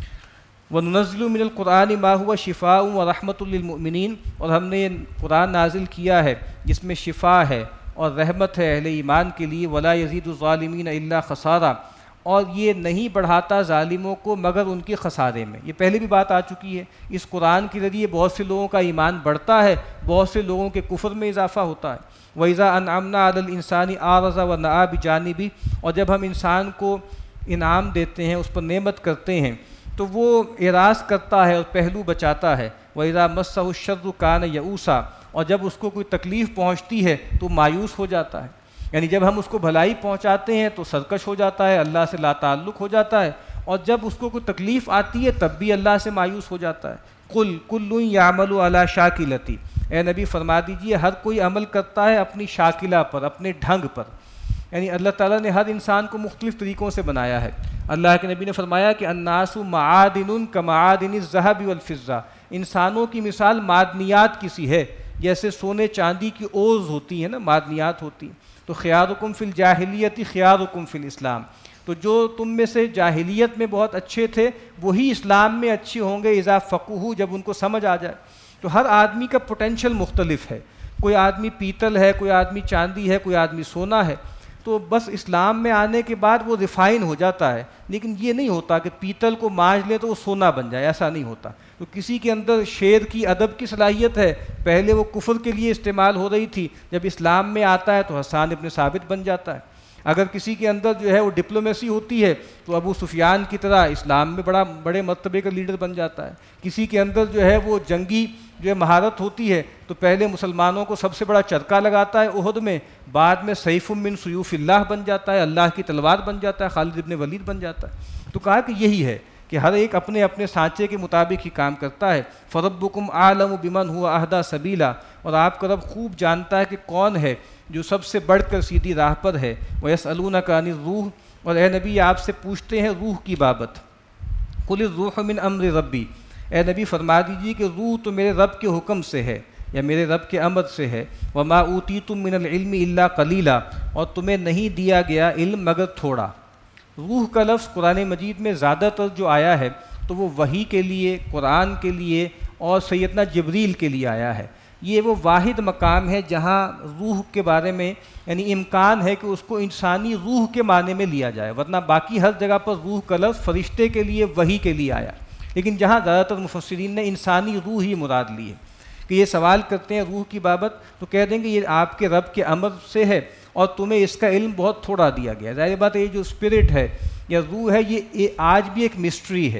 وَنُنَزِّلُ مِنَ الْقُرْآنِ مَا هُوَ شِفَاءٌ وَرَحْمَةٌ لِّلْمُؤْمِنِينَ، اور ہم نے قرآن نازل کیا ہے جس میں شفا ہے اور رحمت ہے اہل ایمان کے لیے، وَلَا يَزِيدُ الظَّالِمِينَ إِلَّا خَسَارًا، اور یہ نہیں بڑھاتا ظالموں کو مگر ان کے خسارے میں۔ یہ پہلے بھی بات آ چکی ہے، اس قرآن کے ذریعے بہت سے لوگوں کا ایمان بڑھتا ہے، بہت سے لوگوں کے کفر میں اضافہ ہوتا ہے۔ وَإِذَا أَنْعَمْنَا عَلَى الْإِنسَانِ أَعْرَضَ وَنَأَىٰ بِجَانِبِهِ، اور جب ہم انسان کو انعام دیتے ہیں، اس پر نعمت کرتے ہیں، تو وہ اعراض کرتا ہے اور پہلو بچاتا ہے۔ وَإِذَا مَسَّهُ الشَّرُّ كَانَ يَئُوسًا، اور جب اس کو کوئی تکلیف پہنچتی ہے تو مایوس ہو جاتا ہے۔ یعنی جب ہم اس کو بھلائی پہنچاتے ہیں تو سرکش ہو جاتا ہے، اللہ سے لا تعلق ہو جاتا ہے، اور جب اس کو کوئی تکلیف آتی ہے تب بھی اللہ سے مایوس ہو جاتا ہے۔ قُلْ كُلٌّ يَعْمَلُ عَلَىٰ شَاكِلَتِهِ، اے نبی فرما دیجئے ہر کوئی عمل کرتا ہے اپنی شاکلہ پر، اپنے ڈھنگ پر۔ یعنی اللہ تعالیٰ نے ہر انسان کو مختلف طریقوں سے بنایا ہے۔ اللہ کے نبی نے فرمایا کہ الناس معادن کمعادن الذهب والفضة، انسانوں کی مثال معدنیات کی سی ہے، جیسے سونے چاندی کی اوز ہوتی ہیں نا، معدنیات ہوتی ہیں۔ تو خیارکم فی الجاہلیت خیارکم فی الاسلام، تو جو تم میں سے جاہلیت میں بہت اچھے تھے وہی اسلام میں اچھے ہوں گے اذا فقہوا، جب ان کو سمجھ آ جائے۔ تو ہر آدمی کا پوٹینشیل مختلف ہے، کوئی آدمی پیتل ہے، کوئی آدمی چاندی ہے، کوئی آدمی سونا ہے۔ تو بس اسلام میں آنے کے بعد وہ ریفائن ہو جاتا ہے، لیکن یہ نہیں ہوتا کہ پیتل کو مانج لے تو وہ سونا بن جائے، ایسا نہیں ہوتا۔ تو کسی کے اندر شعر کی، ادب کی صلاحیت ہے، پہلے وہ کفر کے لیے استعمال ہو رہی تھی، جب اسلام میں آتا ہے تو حسان ابن ثابت بن جاتا ہے۔ اگر کسی کے اندر جو ہے وہ ڈپلومیسی ہوتی ہے تو ابو سفیان کی طرح اسلام میں بڑا بڑے مرتبے کا لیڈر بن جاتا ہے۔ کسی کے اندر جو ہے وہ جنگی جو ہے مہارت ہوتی ہے تو پہلے مسلمانوں کو سب سے بڑا چرکا لگاتا ہے احد میں، بعد میں سیف من سیوف اللہ بن جاتا ہے، اللہ کی تلوار بن جاتا ہے، خالد ابن ولید بن جاتا ہے۔ تو کہا کہ یہی ہے کہ ہر ایک اپنے اپنے سانچے کے مطابق ہی کام کرتا ہے۔ فَرَبُّكُمْ أَعْلَمُ بِمَنْ هُوَ أَهْدَىٰ سَبِيلًا، اور آپ کا رب خوب جانتا ہے کہ کون ہے جو سب سے بڑھ کر سیدھی راہ پر ہے۔ وَيَسْأَلُونَكَ عَنِ الرُّوحِ، اور اے نبی آپ سے پوچھتے ہیں روح کی بابت۔ قُلِ الرُّوحُ مِنْ أَمْرِ رَبِّي، اے نبی فرما دیجیے کہ روح تو میرے رب کے حکم سے ہے یا میرے رب کے امر سے ہے۔ وَمَا أُوتِيتُم مِّنَ الْعِلْمِ إِلَّا قَلِيلًا، اور تمہیں نہیں دیا گیا علم مگر تھوڑا۔ روح کا لفظ قرآن مجید میں زیادہ تر جو آیا ہے تو وہ وحی کے لیے، قرآن کے لیے اور سیدنا جبریل کے لیے آیا ہے۔ یہ وہ واحد مقام ہے جہاں روح کے بارے میں یعنی امکان ہے کہ اس کو انسانی روح کے معنی میں لیا جائے، ورنہ باقی ہر جگہ پر روح کا لفظ فرشتے کے لیے، وحی کے لیے آیا، لیکن جہاں زیادہ تر مفسرین نے انسانی روح ہی مراد لی ہے۔ کہ یہ سوال کرتے ہیں روح کی بابت تو کہہ دیں گے یہ آپ کے رب کے امر سے ہے اور تمہیں اس کا علم بہت تھوڑا دیا گیا۔ ظاہر بات ہے یہ جو اسپرٹ ہے یا روح ہے یہ آج بھی ایک مسٹری ہے،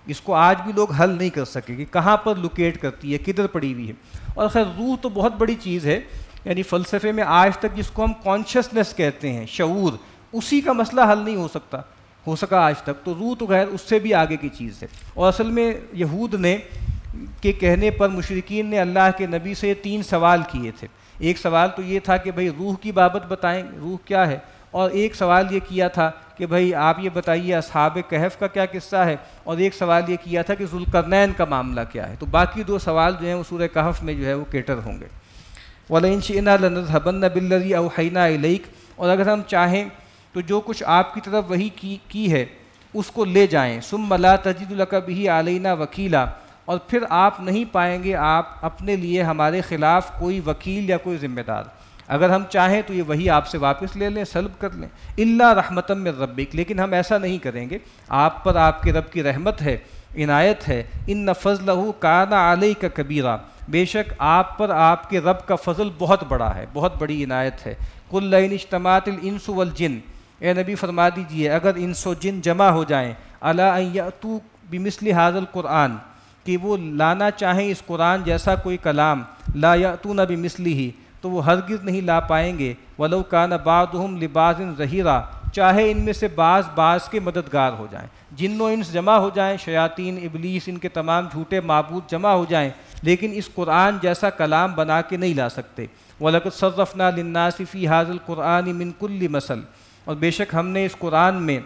اس کو آج بھی لوگ حل نہیں کر سکے کہ کہاں پر لوکیٹ کرتی ہے، کدھر پڑی ہوئی ہے. اور خیر روح تو بہت بڑی چیز ہے، یعنی فلسفے میں آج تک جس کو ہم کانشیسنس کہتے ہیں، شعور، اسی کا مسئلہ حل نہیں ہو سکتا ہو سکا آج تک. تو روح تو غیر اس سے بھی آگے کی چیز ہے. اور اصل میں یہود نے کے کہنے پر مشرکین نے اللہ کے نبی سے تین سوال کیے تھے. ایک سوال تو یہ تھا کہ بھئی روح کی بابت بتائیں، روح کیا ہے، اور ایک سوال یہ کیا تھا کہ بھئی آپ یہ بتائیے اصحاب کہف کا کیا قصہ ہے، اور ایک سوال یہ کیا تھا کہ ذوالقرنین کا معاملہ کیا ہے. تو باقی دو سوال جو ہیں وہ سورہ کہف میں جو ہے وہ کیٹر ہوں گے. وَلَئِن شِئْنَا لَنَذْهَبَنَّ بِالَّذِي أَوْحَيْنَا إِلَيْكَ، اور اگر ہم چاہیں تو جو کچھ آپ کی طرف وحی کی کی ہے اس کو لے جائیں. ثُمَّ لَا تَجِدُ لَكَ بِهِ عَلَيْنَا وَكِيلًا، اور پھر آپ نہیں پائیں گے آپ اپنے لیے ہمارے خلاف کوئی وکیل یا کوئی ذمہ دار. اگر ہم چاہیں تو یہ وہی آپ سے واپس لے لیں، سلب کر لیں. الا رحمتم من ربک، لیکن ہم ایسا نہیں کریں گے. آپ پر آپ کے رب کی رحمت ہے، عنایت ہے. ان فضلہ کان علیک کبیرا، بے شک آپ پر آپ کے رب کا فضل بہت بڑا ہے، بہت بڑی عنایت ہے. قل لئن اجتمعت الانس والجن، اے نبی فرما دیجئے اگر انس و جن جمع ہو جائیں، الی ان یأتوا بمثل ھذا القرآن، کہ وہ لانا چاہیں اس قرآن جیسا کوئی کلام، لا یأتون بمثلہ، تو وہ ہرگز نہیں لا پائیں گے. ولو کان بعضهم لبعض ظہیرا، چاہے ان میں سے بعض بعض کے مددگار ہو جائیں. جن و انس جمع ہو جائیں، شیاطین، ابلیس، ان کے تمام جھوٹے معبود جمع ہو جائیں، لیکن اس قرآن جیسا کلام بنا کے نہیں لا سکتے. وَلَقَدْ صَرَّفْنَا لِلنَّاسِ فِي هَذَا الْقُرْآنِ مِنْ كُلِّ مَثَلٍ، اور بے شک ہم نے اس قرآن میں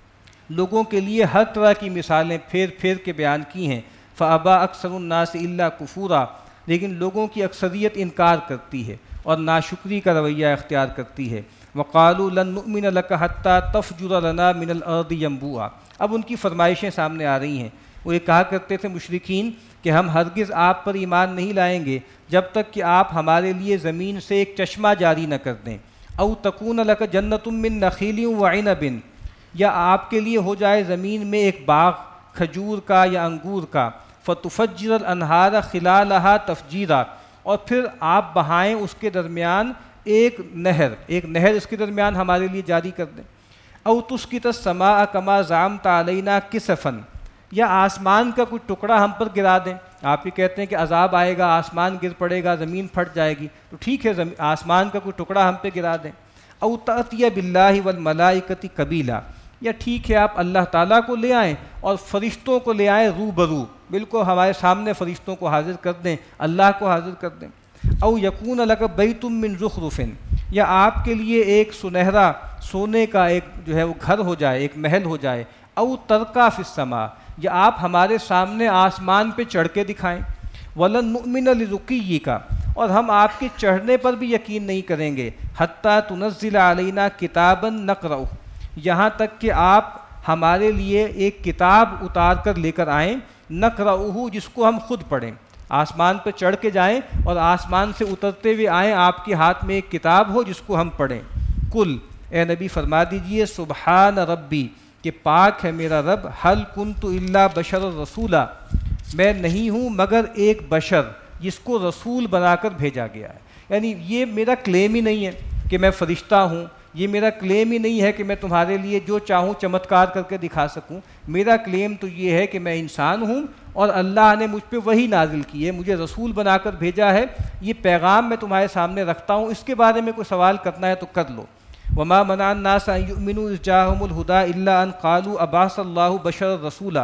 لوگوں کے لیے ہر طرح کی مثالیں پھیر پھیر کے بیان کی ہیں. فَأَبَى أَكْثَرُ النَّاسِ إِلَّا كُفُورًا، لیکن لوگوں کی اکثریت انکار کرتی ہے اور ناشکری کا رویہ اختیار کرتی ہے. وَقَالُوا لَن نُؤْمِنَ لَكَ حَتَّى تَفْجُرَ لَنَا مِنَ الْأَرْضِ يَنبُوعًا، اب ان کی فرمائشیں سامنے آ رہی ہیں. وہ یہ کہا کرتے تھے مشرکین کہ ہم ہرگز آپ پر ایمان نہیں لائیں گے جب تک کہ آپ ہمارے لیے زمین سے ایک چشمہ جاری نہ کر دیں. او تکون لک جنت من نخیل وعنب، یا آپ کے لیے ہو جائے زمین میں ایک باغ کھجور کا یا انگور کا. فتفجر الانہار خلالہا تفجیرا، اور پھر آپ بہائیں اس کے درمیان ایک نہر، ایک نہر اس کے درمیان ہمارے لیے جاری کر دیں. او تسقط السماء کما زعمت علینا کسفا، یا آسمان کا کوئی ٹکڑا ہم پر گرا دیں. آپ یہ کہتے ہیں کہ عذاب آئے گا، آسمان گر پڑے گا، زمین پھٹ جائے گی، تو ٹھیک ہے آسمان کا کوئی ٹکڑا ہم پہ گرا دیں. او تأتی باللہ والملائکۃ قبیلا، یا ٹھیک ہے آپ اللہ تعالیٰ کو لے آئیں اور فرشتوں کو لے آئیں رو برو، بالکل ہمارے سامنے فرشتوں کو حاضر کر دیں، اللہ کو حاضر کر دیں. او یکون لک بیت من زخرف، یا آپ کے لیے ایک سنہرا سونے کا ایک جو ہے وہ گھر ہو جائے، ایک محل ہو جائے. او ترقا فی السماء، یا آپ ہمارے سامنے آسمان پہ چڑھ کے دکھائیں. ولن نؤمن لرقیک، اور ہم آپ کے چڑھنے پر بھی یقین نہیں کریں گے. حتی تنزل علینا کتابا نقرأہ، یہاں تک کہ آپ ہمارے لیے ایک کتاب اتار کر لے کر آئیں. نقرأہ، جس کو ہم خود پڑھیں. آسمان پہ چڑھ کے جائیں اور آسمان سے اترتے ہوئے آئیں، آپ کے ہاتھ میں ایک کتاب ہو جس کو ہم پڑھیں. کل، اے نبی فرما دیجئے سبحان ربی، کہ پاک ہے میرا رب. حل کنت الا بشر رسولا، میں نہیں ہوں مگر ایک بشر جس کو رسول بنا کر بھیجا گیا ہے. یعنی یہ میرا کلیم ہی نہیں ہے کہ میں فرشتہ ہوں، یہ میرا کلیم ہی نہیں ہے کہ میں تمہارے لیے جو چاہوں چمتکار کر کے دکھا سکوں. میرا کلیم تو یہ ہے کہ میں انسان ہوں اور اللہ نے مجھ پہ وحی نازل کی ہے، مجھے رسول بنا کر بھیجا ہے. یہ پیغام میں تمہارے سامنے رکھتا ہوں، اس کے بارے میں کوئی سوال کرنا ہے تو کر لو. وما منع الناس ان يؤمنوا اذ جاءهم الهدى الا ان قالوا ابعث الله بشرا رسولا،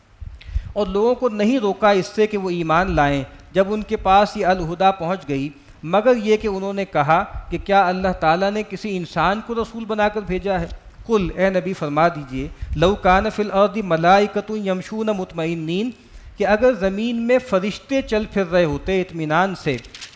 اور لوگوں کو نہیں روکا اس سے کہ وہ ایمان لائیں جب ان کے پاس یہ الہدا پہنچ گئی، مگر یہ کہ انہوں نے کہا کہ کیا اللہ تعالیٰ نے کسی انسان کو رسول بنا کر بھیجا ہے. قل، اے نبی فرما دیجئے لو کان فی الارض ملائکۃ یمشون مطمئنین، کہ اگر زمین میں فرشتے چل پھر رہے ہوتے اطمینان سے،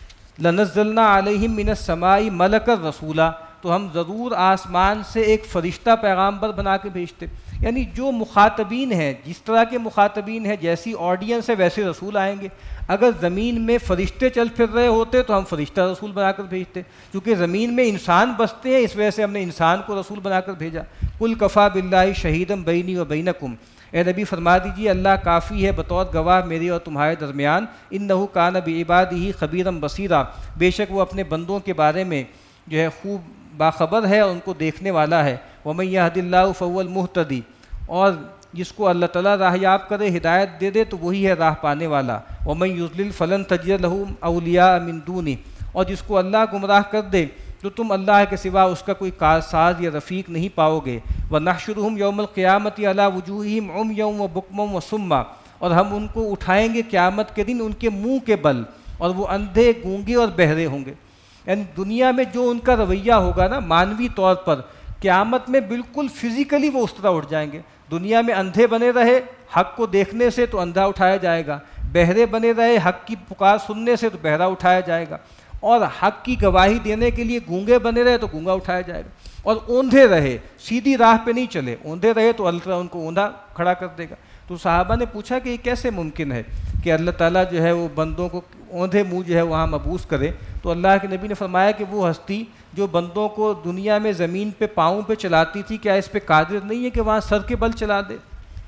لنزلنا علیہم من السماء ملکا رسولا، تو ہم ضرور آسمان سے ایک فرشتہ پیغامبر بنا کے بھیجتے. یعنی جو مخاطبین ہیں، جس طرح کے مخاطبین ہیں، جیسی آڈینس ہے ویسے رسول آئیں گے. اگر زمین میں فرشتے چل پھر رہے ہوتے تو ہم فرشتہ رسول بنا کر بھیجتے. چونکہ زمین میں انسان بستے ہیں اس وجہ سے ہم نے انسان کو رسول بنا کر بھیجا. قل کفیٰ باللہ شہیدا بینی و بینکم، اے نبی فرما دیجیے اللہ کافی ہے بطور گواہ میرے اور تمہارے درمیان. انہ کان بعبادہ خبیرا بصیرا، بے شک وہ اپنے بندوں کے بارے میں جو ہے خوب باخبر ہے اور ان کو دیکھنے والا ہے. ومن یہد اللہ فهو المہتدی، اور جس کو اللہ تعالیٰ راہ یاب کرے، ہدایت دے دے تو وہی ہے راہ پانے والا۔ وَمَن يُضْلِلْ فَلَن تَجِدَ لَهُ أَوْلِيَاءَ مِن دُونِهِ، اور جس کو اللہ گمراہ کر دے تو تم اللہ کے سوا اس کا کوئی کارساز یا رفیق نہیں پاؤ گے۔ وَنَحْشُرُهُمْ يَوْمَ الْقِيَامَةِ عَلَىٰ وُجُوهِهِمْ عُمْيًا وَبُكْمًا وَصُمًّا، اور ہم ان کو اٹھائیں گے قیامت کے دن ان کے منہ کے بل، اور وہ اندھے، گونگے اور بہرے ہوں گے۔ یعنی دنیا میں جو ان کا رویہ ہوگا نا مانوی طور پر، قیامت میں بالکل فزیکلی وہ اس طرح اٹھ جائیں گے۔ دنیا میں اندھے بنے رہے حق کو دیکھنے سے تو اندھا اٹھایا جائے گا، بہرے بنے رہے حق کی پکار سننے سے تو بہرا اٹھایا جائے گا، اور حق کی گواہی دینے کے لیے گونگے بنے رہے تو گونگا اٹھایا جائے گا، اور اوندھے رہے سیدھی راہ پہ نہیں چلے، اوندھے رہے تو اللہ تعالیٰ ان کو اوندھا کھڑا کر دے گا۔ تو صحابہ نے پوچھا کہ یہ کیسے ممکن ہے کہ اللہ تعالیٰ جو ہے وہ بندوں کو اوندھے منہ جو ہے وہاں مبعوث کرے؟ تو اللہ کے نبی نے فرمایا کہ وہ ہستی جو بندوں کو دنیا میں زمین پہ پاؤں پہ چلاتی تھی، کیا اس پہ قادر نہیں ہے کہ وہاں سر کے بل چلا دے؟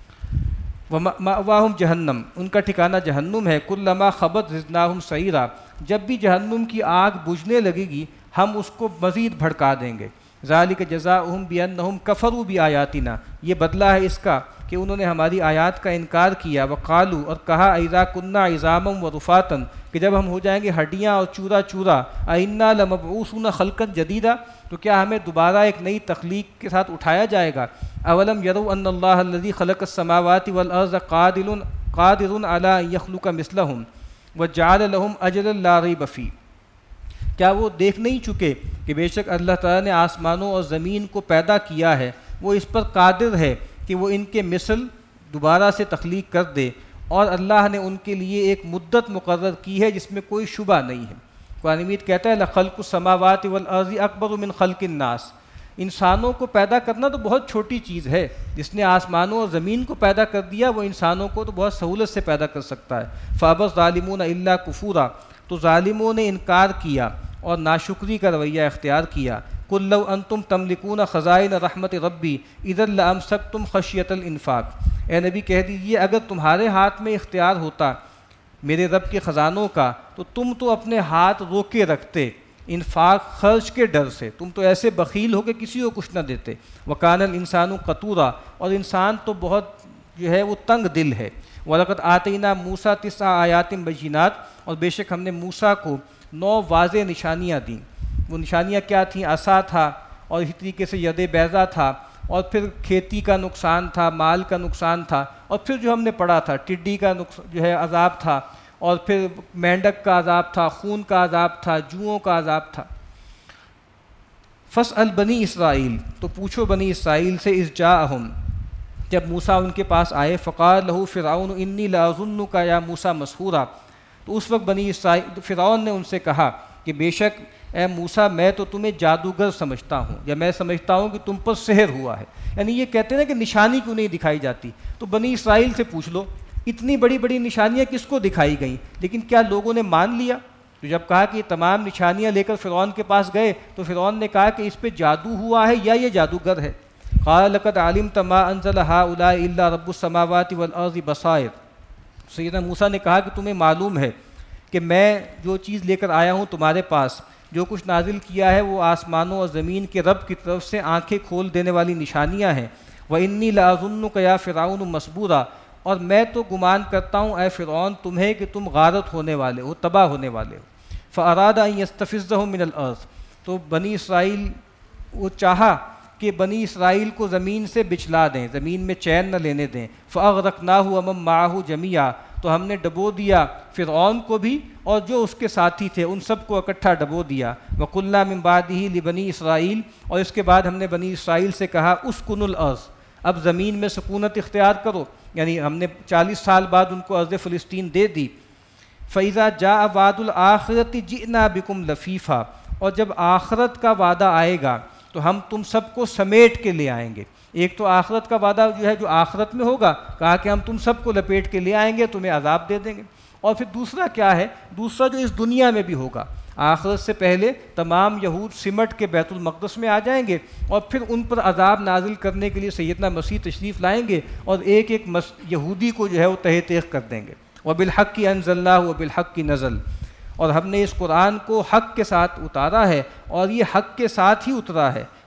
وَمَأْوَاهُمْ جہنم، ان کا ٹھکانہ جہنم ہے۔ كُلَّمَا خَبَتْ زِدْنَاهُمْ سَعِيرًا، جب بھی جہنم کی آگ بجھنے لگے گی ہم اس کو مزید بھڑکا دیں گے۔ ذَلِكَ جَزَاؤُهُمْ بِأَنَّهُمْ كَفَرُوا بِآيَاتِنَا، یہ بدلہ ہے اس کا کہ انہوں نے ہماری آیات کا انکار کیا۔ وقالوا، اور کہا، اذا كنا عظاما ورفاتا، کہ جب ہم ہو جائیں گے ہڈیاں اور چورا چورا، انا لمبعوثون خلقا جدیدا، تو کیا ہمیں دوبارہ ایک نئی تخلیق کے ساتھ اٹھایا جائے گا؟ اولم يروا ان اللہ الذي خلق السماوات والارض قادر قادر على ان يخلق مثلهم وجعل لهم اجلا لا ریب فیہ، کیا وہ دیکھ نہیں چکے کہ بے شک اللہ تعالیٰ نے آسمانوں اور زمین کو پیدا کیا ہے، وہ اس پر قادر ہے کہ وہ ان کے مثل دوبارہ سے تخلیق کر دے، اور اللہ نے ان کے لیے ایک مدت مقرر کی ہے جس میں کوئی شبہ نہیں ہے۔ قرآن مجید کہتا ہے لَخَلْقُ السَّمَاوَاتِ وَالْأَرْضِ أَكْبَرُ مِنْ خَلْقِ النَّاسِ، انسانوں کو پیدا کرنا تو بہت چھوٹی چیز ہے، جس نے آسمانوں اور زمین کو پیدا کر دیا وہ انسانوں کو تو بہت سہولت سے پیدا کر سکتا ہے۔ فَأَبَى الظَّالِمُونَ إِلَّا كُفُورًا، تو ظالموں نے انکار کیا اور ناشکری کا رویہ اختیار کیا۔ قُل لَّوْ أَنتُمْ تَمْلِكُونَ خَزَائِنَ رَحْمَتِ رَبِّي إِذًا لَّأَمْسَكْتُمْ خَشْيَةَ الْإِنفَاقِ، اے نبی کہہ دیجیے اگر تمہارے ہاتھ میں اختیار ہوتا میرے رب کے خزانوں کا تو تم تو اپنے ہاتھ روکے رکھتے انفاق خرچ کے ڈر سے، تم تو ایسے بخیل ہو کہ کسی کو کچھ نہ دیتے۔ وَكَانَ الْإِنسَانُ قَتُورًا، اور انسان تو بہت جو ہے وہ تنگ دل ہے۔ وَلَقَدْ آتَيْنَا مُوسَىٰ تِسْعَ آیَاتٍ بَيِّنَاتٍ، اور بے شک ہم نے موسیٰ کو نو واضح نشانیاں دیں۔ وہ نشانیاں کیا تھیں؟ عصا تھا، اور اسی طریقے سے ید بیضا تھا، اور پھر کھیتی کا نقصان تھا، مال کا نقصان تھا، اور پھر جو ہم نے پڑھا تھا ٹڈی کا جو ہے عذاب تھا، اور پھر مینڈک کا عذاب تھا، خون کا عذاب تھا، جوؤں کا عذاب تھا۔ فَاسْأَلْ بنی اسرائیل، تو پوچھو بنی اسرائیل سے، اذ جاءہم، جب موسیٰ ان کے پاس آئے، فقال لہ فرعون انی لأظنک یا موسیٰ مسحورا، تو اس وقت بنی اسرائیل فرعون نے ان سے کہا کہ بے شک اے موسیٰ میں تو تمہیں جادوگر سمجھتا ہوں، یا میں سمجھتا ہوں کہ تم پر سحر ہوا ہے۔ یعنی یہ کہتے ہیں کہ نشانی کیوں نہیں دکھائی جاتی؟ تو بنی اسرائیل سے پوچھ لو اتنی بڑی بڑی نشانیاں کس کو دکھائی گئیں، لیکن کیا لوگوں نے مان لیا؟ تو جب کہا کہ یہ تمام نشانیاں لے کر فرعون کے پاس گئے تو فرعون نے کہا کہ اس پہ جادو ہوا ہے یا یہ جادوگر ہے۔ قال لقد علمت ما انزل هؤلاء الا رب السماوات والارض بصائر، سیدنا موسیٰ نے کہا کہ تمہیں معلوم ہے کہ میں جو چیز لے کر آیا ہوں تمہارے پاس، جو کچھ نازل کیا ہے وہ آسمانوں اور زمین کے رب کی طرف سے آنکھیں کھول دینے والی نشانیاں ہیں۔ وَإِنِّي لَأَظُنُّكَ يَا فِرْعَوْنُ مَصْبُورًا، اور میں تو گمان کرتا ہوں اے فرعون تمہیں کہ تم غارت ہونے والے ہو، تباہ ہونے والے ہو۔ فَأَرَادَ أَن يَسْتَفِزَّهُم مِّنَ الْأَرْضِ، تو بنی اسرائیل وہ چاہا کہ بنی اسرائیل کو زمین سے بچلا دیں، زمین میں چین نہ لینے دیں۔ فَأَغْرَقْنَاهُ وَمَن مَّعَهُ جَمِيعًا، تو ہم نے ڈبو دیا فرعون کو بھی اور جو اس کے ساتھی تھے ان سب کو اکٹھا ڈبو دیا۔ وَقُلْنَا مِن بَعْدِهِ لِبَنِي اسرائیل، اور اس کے بعد ہم نے بنی اسرائیل سے کہا اسکنوا الارض، اب زمین میں سکونت اختیار کرو، یعنی ہم نے چالیس سال بعد ان کو ارض فلسطین دے دی۔ فَإِذَا جَاءَ وَعْدُ الْآخِرَةِ جِئْنَا بِكُمْ لَفِيفًا، اور جب آخرت کا وعدہ آئے گا تو ہم تم سب کو سمیٹ کے لے آئیں گے۔ ایک تو آخرت کا وعدہ جو ہے جو آخرت میں ہوگا، کہا کہ ہم تم سب کو لپیٹ کے لے آئیں گے، تمہیں عذاب دے دیں گے۔ اور پھر دوسرا کیا ہے؟ دوسرا جو اس دنیا میں بھی ہوگا، آخرت سے پہلے تمام یہود سمٹ کے بیت المقدس میں آ جائیں گے اور پھر ان پر عذاب نازل کرنے کے لیے سیدنا مسیح تشریف لائیں گے اور ایک ایک یہودی کو جو ہے وہ تہہ تیغ کر دیں گے۔ وَبِالْحَقِّ أَنزَلْنَاهُ وَبِالْحَقِّ نَزَلَ، اور ہم نے اس قرآن کو حق کے ساتھ اتارا ہے اور یہ حق کے ساتھ ہی اترا ہے۔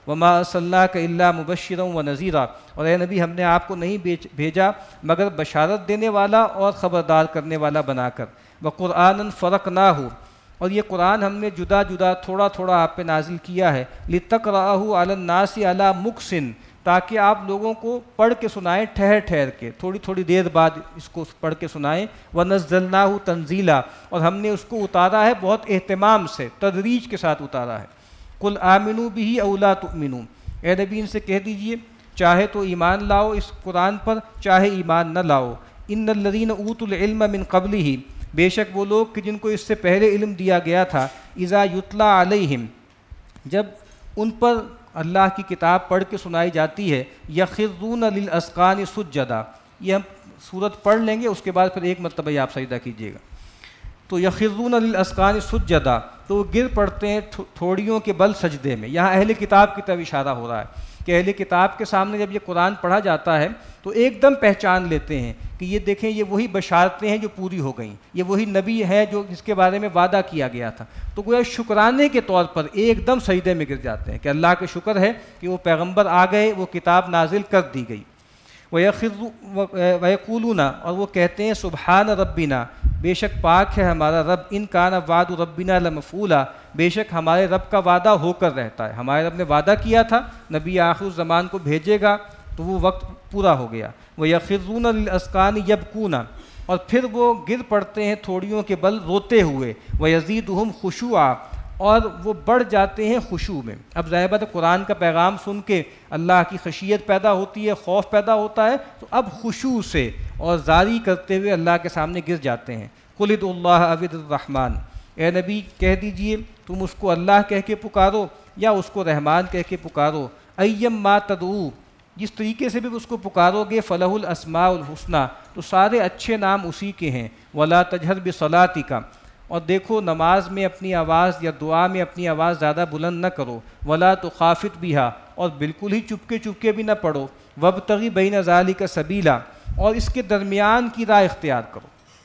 وما ارسلناک الا مبشرا ونذیرا، اور اے نبی ہم نے آپ کو نہیں بھیجا مگر بشارت دینے والا اور خبردار کرنے والا بنا کر، وقرآنا فرقناہ، اور یہ قرآن ہم نے جدا جدا تھوڑا تھوڑا آپ پہ نازل کیا ہے، لتقرأہ علی الناس علی مکث، تاکہ آپ لوگوں کو پڑھ کے سنائیں ٹھہر ٹھہر کے، تھوڑی تھوڑی دیر بعد اس کو پڑھ کے سنائیں، وَنَزَّلْنَاهُ تَنزِيلًا، اور ہم نے اس کو اتارا ہے بہت اہتمام سے، تدریج کے ساتھ اتارا ہے۔ قُلْ آمِنُوا بِهِ أَوْ لَا تُؤْمِنُوا، اے نبی ان سے کہہ دیجئے چاہے تو ایمان لاؤ اس قرآن پر، چاہے ایمان نہ لاؤ۔ إِنَّ الَّذِينَ أُوتُوا الْعِلْمَ مِنْ قَبْلِهِ، بے شک وہ لوگ کہ جن کو اس سے پہلے علم دیا گیا تھا، اذا یتلیٰ علیہم، جب ان پر اللہ کی کتاب پڑھ کے سنائی جاتی ہے، یخرون للاذقان سجدا، یہ ہم صورت پڑھ لیں گے اس کے بعد پھر ایک مرتبہ آپ سجدہ کیجیے گا۔ تو یخرون للاذقان سجدا، تو وہ گر پڑتے ہیں تھوڑیوں کے بل سجدے میں۔ یہاں اہل کتاب کی طرف اشارہ ہو رہا ہے کہ اہل کتاب کے سامنے جب یہ قرآن پڑھا جاتا ہے تو ایک دم پہچان لیتے ہیں کہ یہ دیکھیں یہ وہی بشارتیں ہیں جو پوری ہو گئیں، یہ وہی نبی ہے جو جس کے بارے میں وعدہ کیا گیا تھا، تو گویا شکرانے کے طور پر ایک دم سجدے میں گر جاتے ہیں کہ اللہ کا شکر ہے کہ وہ پیغمبر آ گئے، وہ کتاب نازل کر دی گئی۔ وَيَقُولُونَ، اور وہ کہتے ہیں سبحان ربنا، بے شک پاک ہے ہمارا رب، ان کان وعد ربنا لمفعولا، بے شک ہمارے رب کا وعدہ ہو کر رہتا ہے، ہمارے رب نے وعدہ کیا تھا نبی آخر الزمان کو بھیجے گا تو وہ وقت پورا ہو گیا۔ وَيَخِرُّونَ لِلْأَذْقَانِ يَبْكُونَ، اور پھر وہ گر پڑتے ہیں تھوڑیوں کے بل روتے ہوئے، وَيَزِيدُهُمْ خُشُوعًا، اور وہ بڑھ جاتے ہیں خشوع میں۔ اب ظاہر بات ہے قرآن کا پیغام سن کے اللہ کی خشیت پیدا ہوتی ہے، خوف پیدا ہوتا ہے، تو اب خشوع سے اور زاری کرتے ہوئے اللہ کے سامنے گر جاتے ہیں۔ قُلِ ادْعُوا اللَّهَ أَوِ ادْعُوا الرَّحْمَٰنَ، اے نبی کہہ دیجئے تم اس کو اللہ کہہ کے پکارو یا اس کو رحمان کہہ کے پکارو، اَيًّمَّا تَدْعُوا، جس طریقے سے بھی اس کو پکارو گے، فَلَهُ الْأَسْمَاءُ الْحُسْنَىٰ، تو سارے اچھے نام اسی کے ہیں۔ وَلَا تَجْهَرْ بِصَلَاتِكَ، اور دیکھو نماز میں اپنی آواز یا دعا میں اپنی آواز زیادہ بلند نہ کرو، وَلَا تُخَافِتْ بِهَا، اور بالکل ہی چپکے چپکے بھی نہ پڑھو، وَابْتَغِ بَيْنَ ذَلِكَ سَبِيلًا، اور اس کے درمیان کی راہ اختیار کرو۔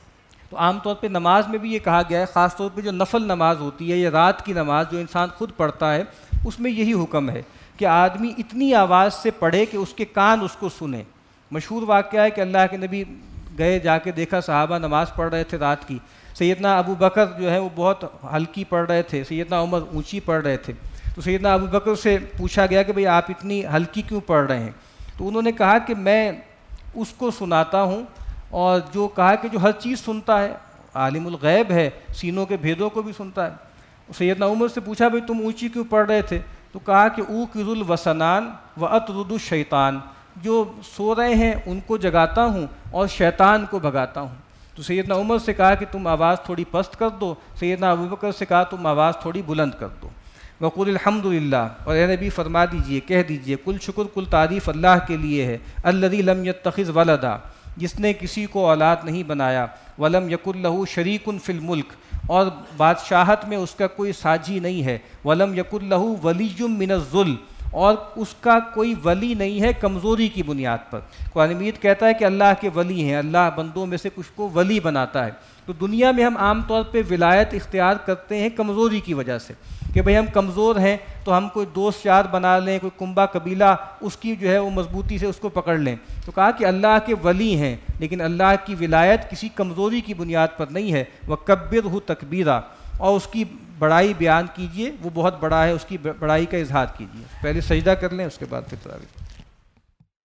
تو عام طور پہ نماز میں بھی یہ کہا گیا ہے، خاص طور پہ جو نفل نماز ہوتی ہے یا رات کی نماز جو انسان خود پڑھتا ہے، اس میں یہی حکم ہے کہ آدمی اتنی آواز سے پڑھے کہ اس کے کان اس کو سنیں۔ مشہور واقعہ ہے کہ اللہ کے نبی گئے، جا کے دیکھا صحابہ نماز پڑھ رہے تھے رات کی، سیدنا ابو بکر جو ہے وہ بہت ہلکی پڑھ رہے تھے، سیدنا عمر اونچی پڑھ رہے تھے، تو سیدنا ابو بکر سے پوچھا گیا کہ بھئی آپ اتنی ہلکی کیوں پڑھ رہے ہیں؟ تو انہوں نے کہا کہ میں اس کو سناتا ہوں، اور جو کہا کہ جو ہر چیز سنتا ہے، عالم الغیب ہے، سینوں کے بھیدوں کو بھی سنتا ہے۔ سیدنا عمر سے پوچھا بھئی تم اونچی کیوں پڑھ رہے تھے؟ تو کہا کہ اوقظ الوسنان واطرد الشیطان، جو سو رہے ہیں ان کو جگاتا ہوں اور شیطان کو بھگاتا ہوں۔ تو سیدنا عمر سے کہا کہ تم آواز تھوڑی پست کر دو، سیدنا ابوبکر سے کہا تم آواز تھوڑی بلند کر دو۔ وقل الحمدللہ، اور اے نبی فرما دیجئے، کہہ دیجئے، کل شکر کل تعریف اللہ کے لیے ہے، الذی لم یتخذ ولدا، جس نے کسی کو اولاد نہیں بنایا، ولم یکن لہ شریک فی الملک، اور بادشاہت میں اس کا کوئی ساجی نہیں ہے، ولم یکن لہ ولی من الذل، اور اس کا کوئی ولی نہیں ہے کمزوری کی بنیاد پر۔ قرآن مجید کہتا ہے کہ اللہ کے ولی ہیں، اللہ بندوں میں سے کچھ کو ولی بناتا ہے۔ تو دنیا میں ہم عام طور پہ ولایت اختیار کرتے ہیں کمزوری کی وجہ سے، کہ بھئی ہم کمزور ہیں تو ہم کوئی دوست یار بنا لیں، کوئی کنبہ قبیلہ اس کی جو ہے وہ مضبوطی سے اس کو پکڑ لیں۔ تو کہا کہ اللہ کے ولی ہیں، لیکن اللہ کی ولایت کسی کمزوری کی بنیاد پر نہیں ہے۔ وَكَبِّرْهُ تَكْبِيرًا، اور اس کی بڑائی بیان کیجئے، وہ بہت بڑا ہے، اس کی بڑائی کا اظہار کیجئے۔ پہلے سجدہ کر لیں، اس کے بعد پھر تراویح۔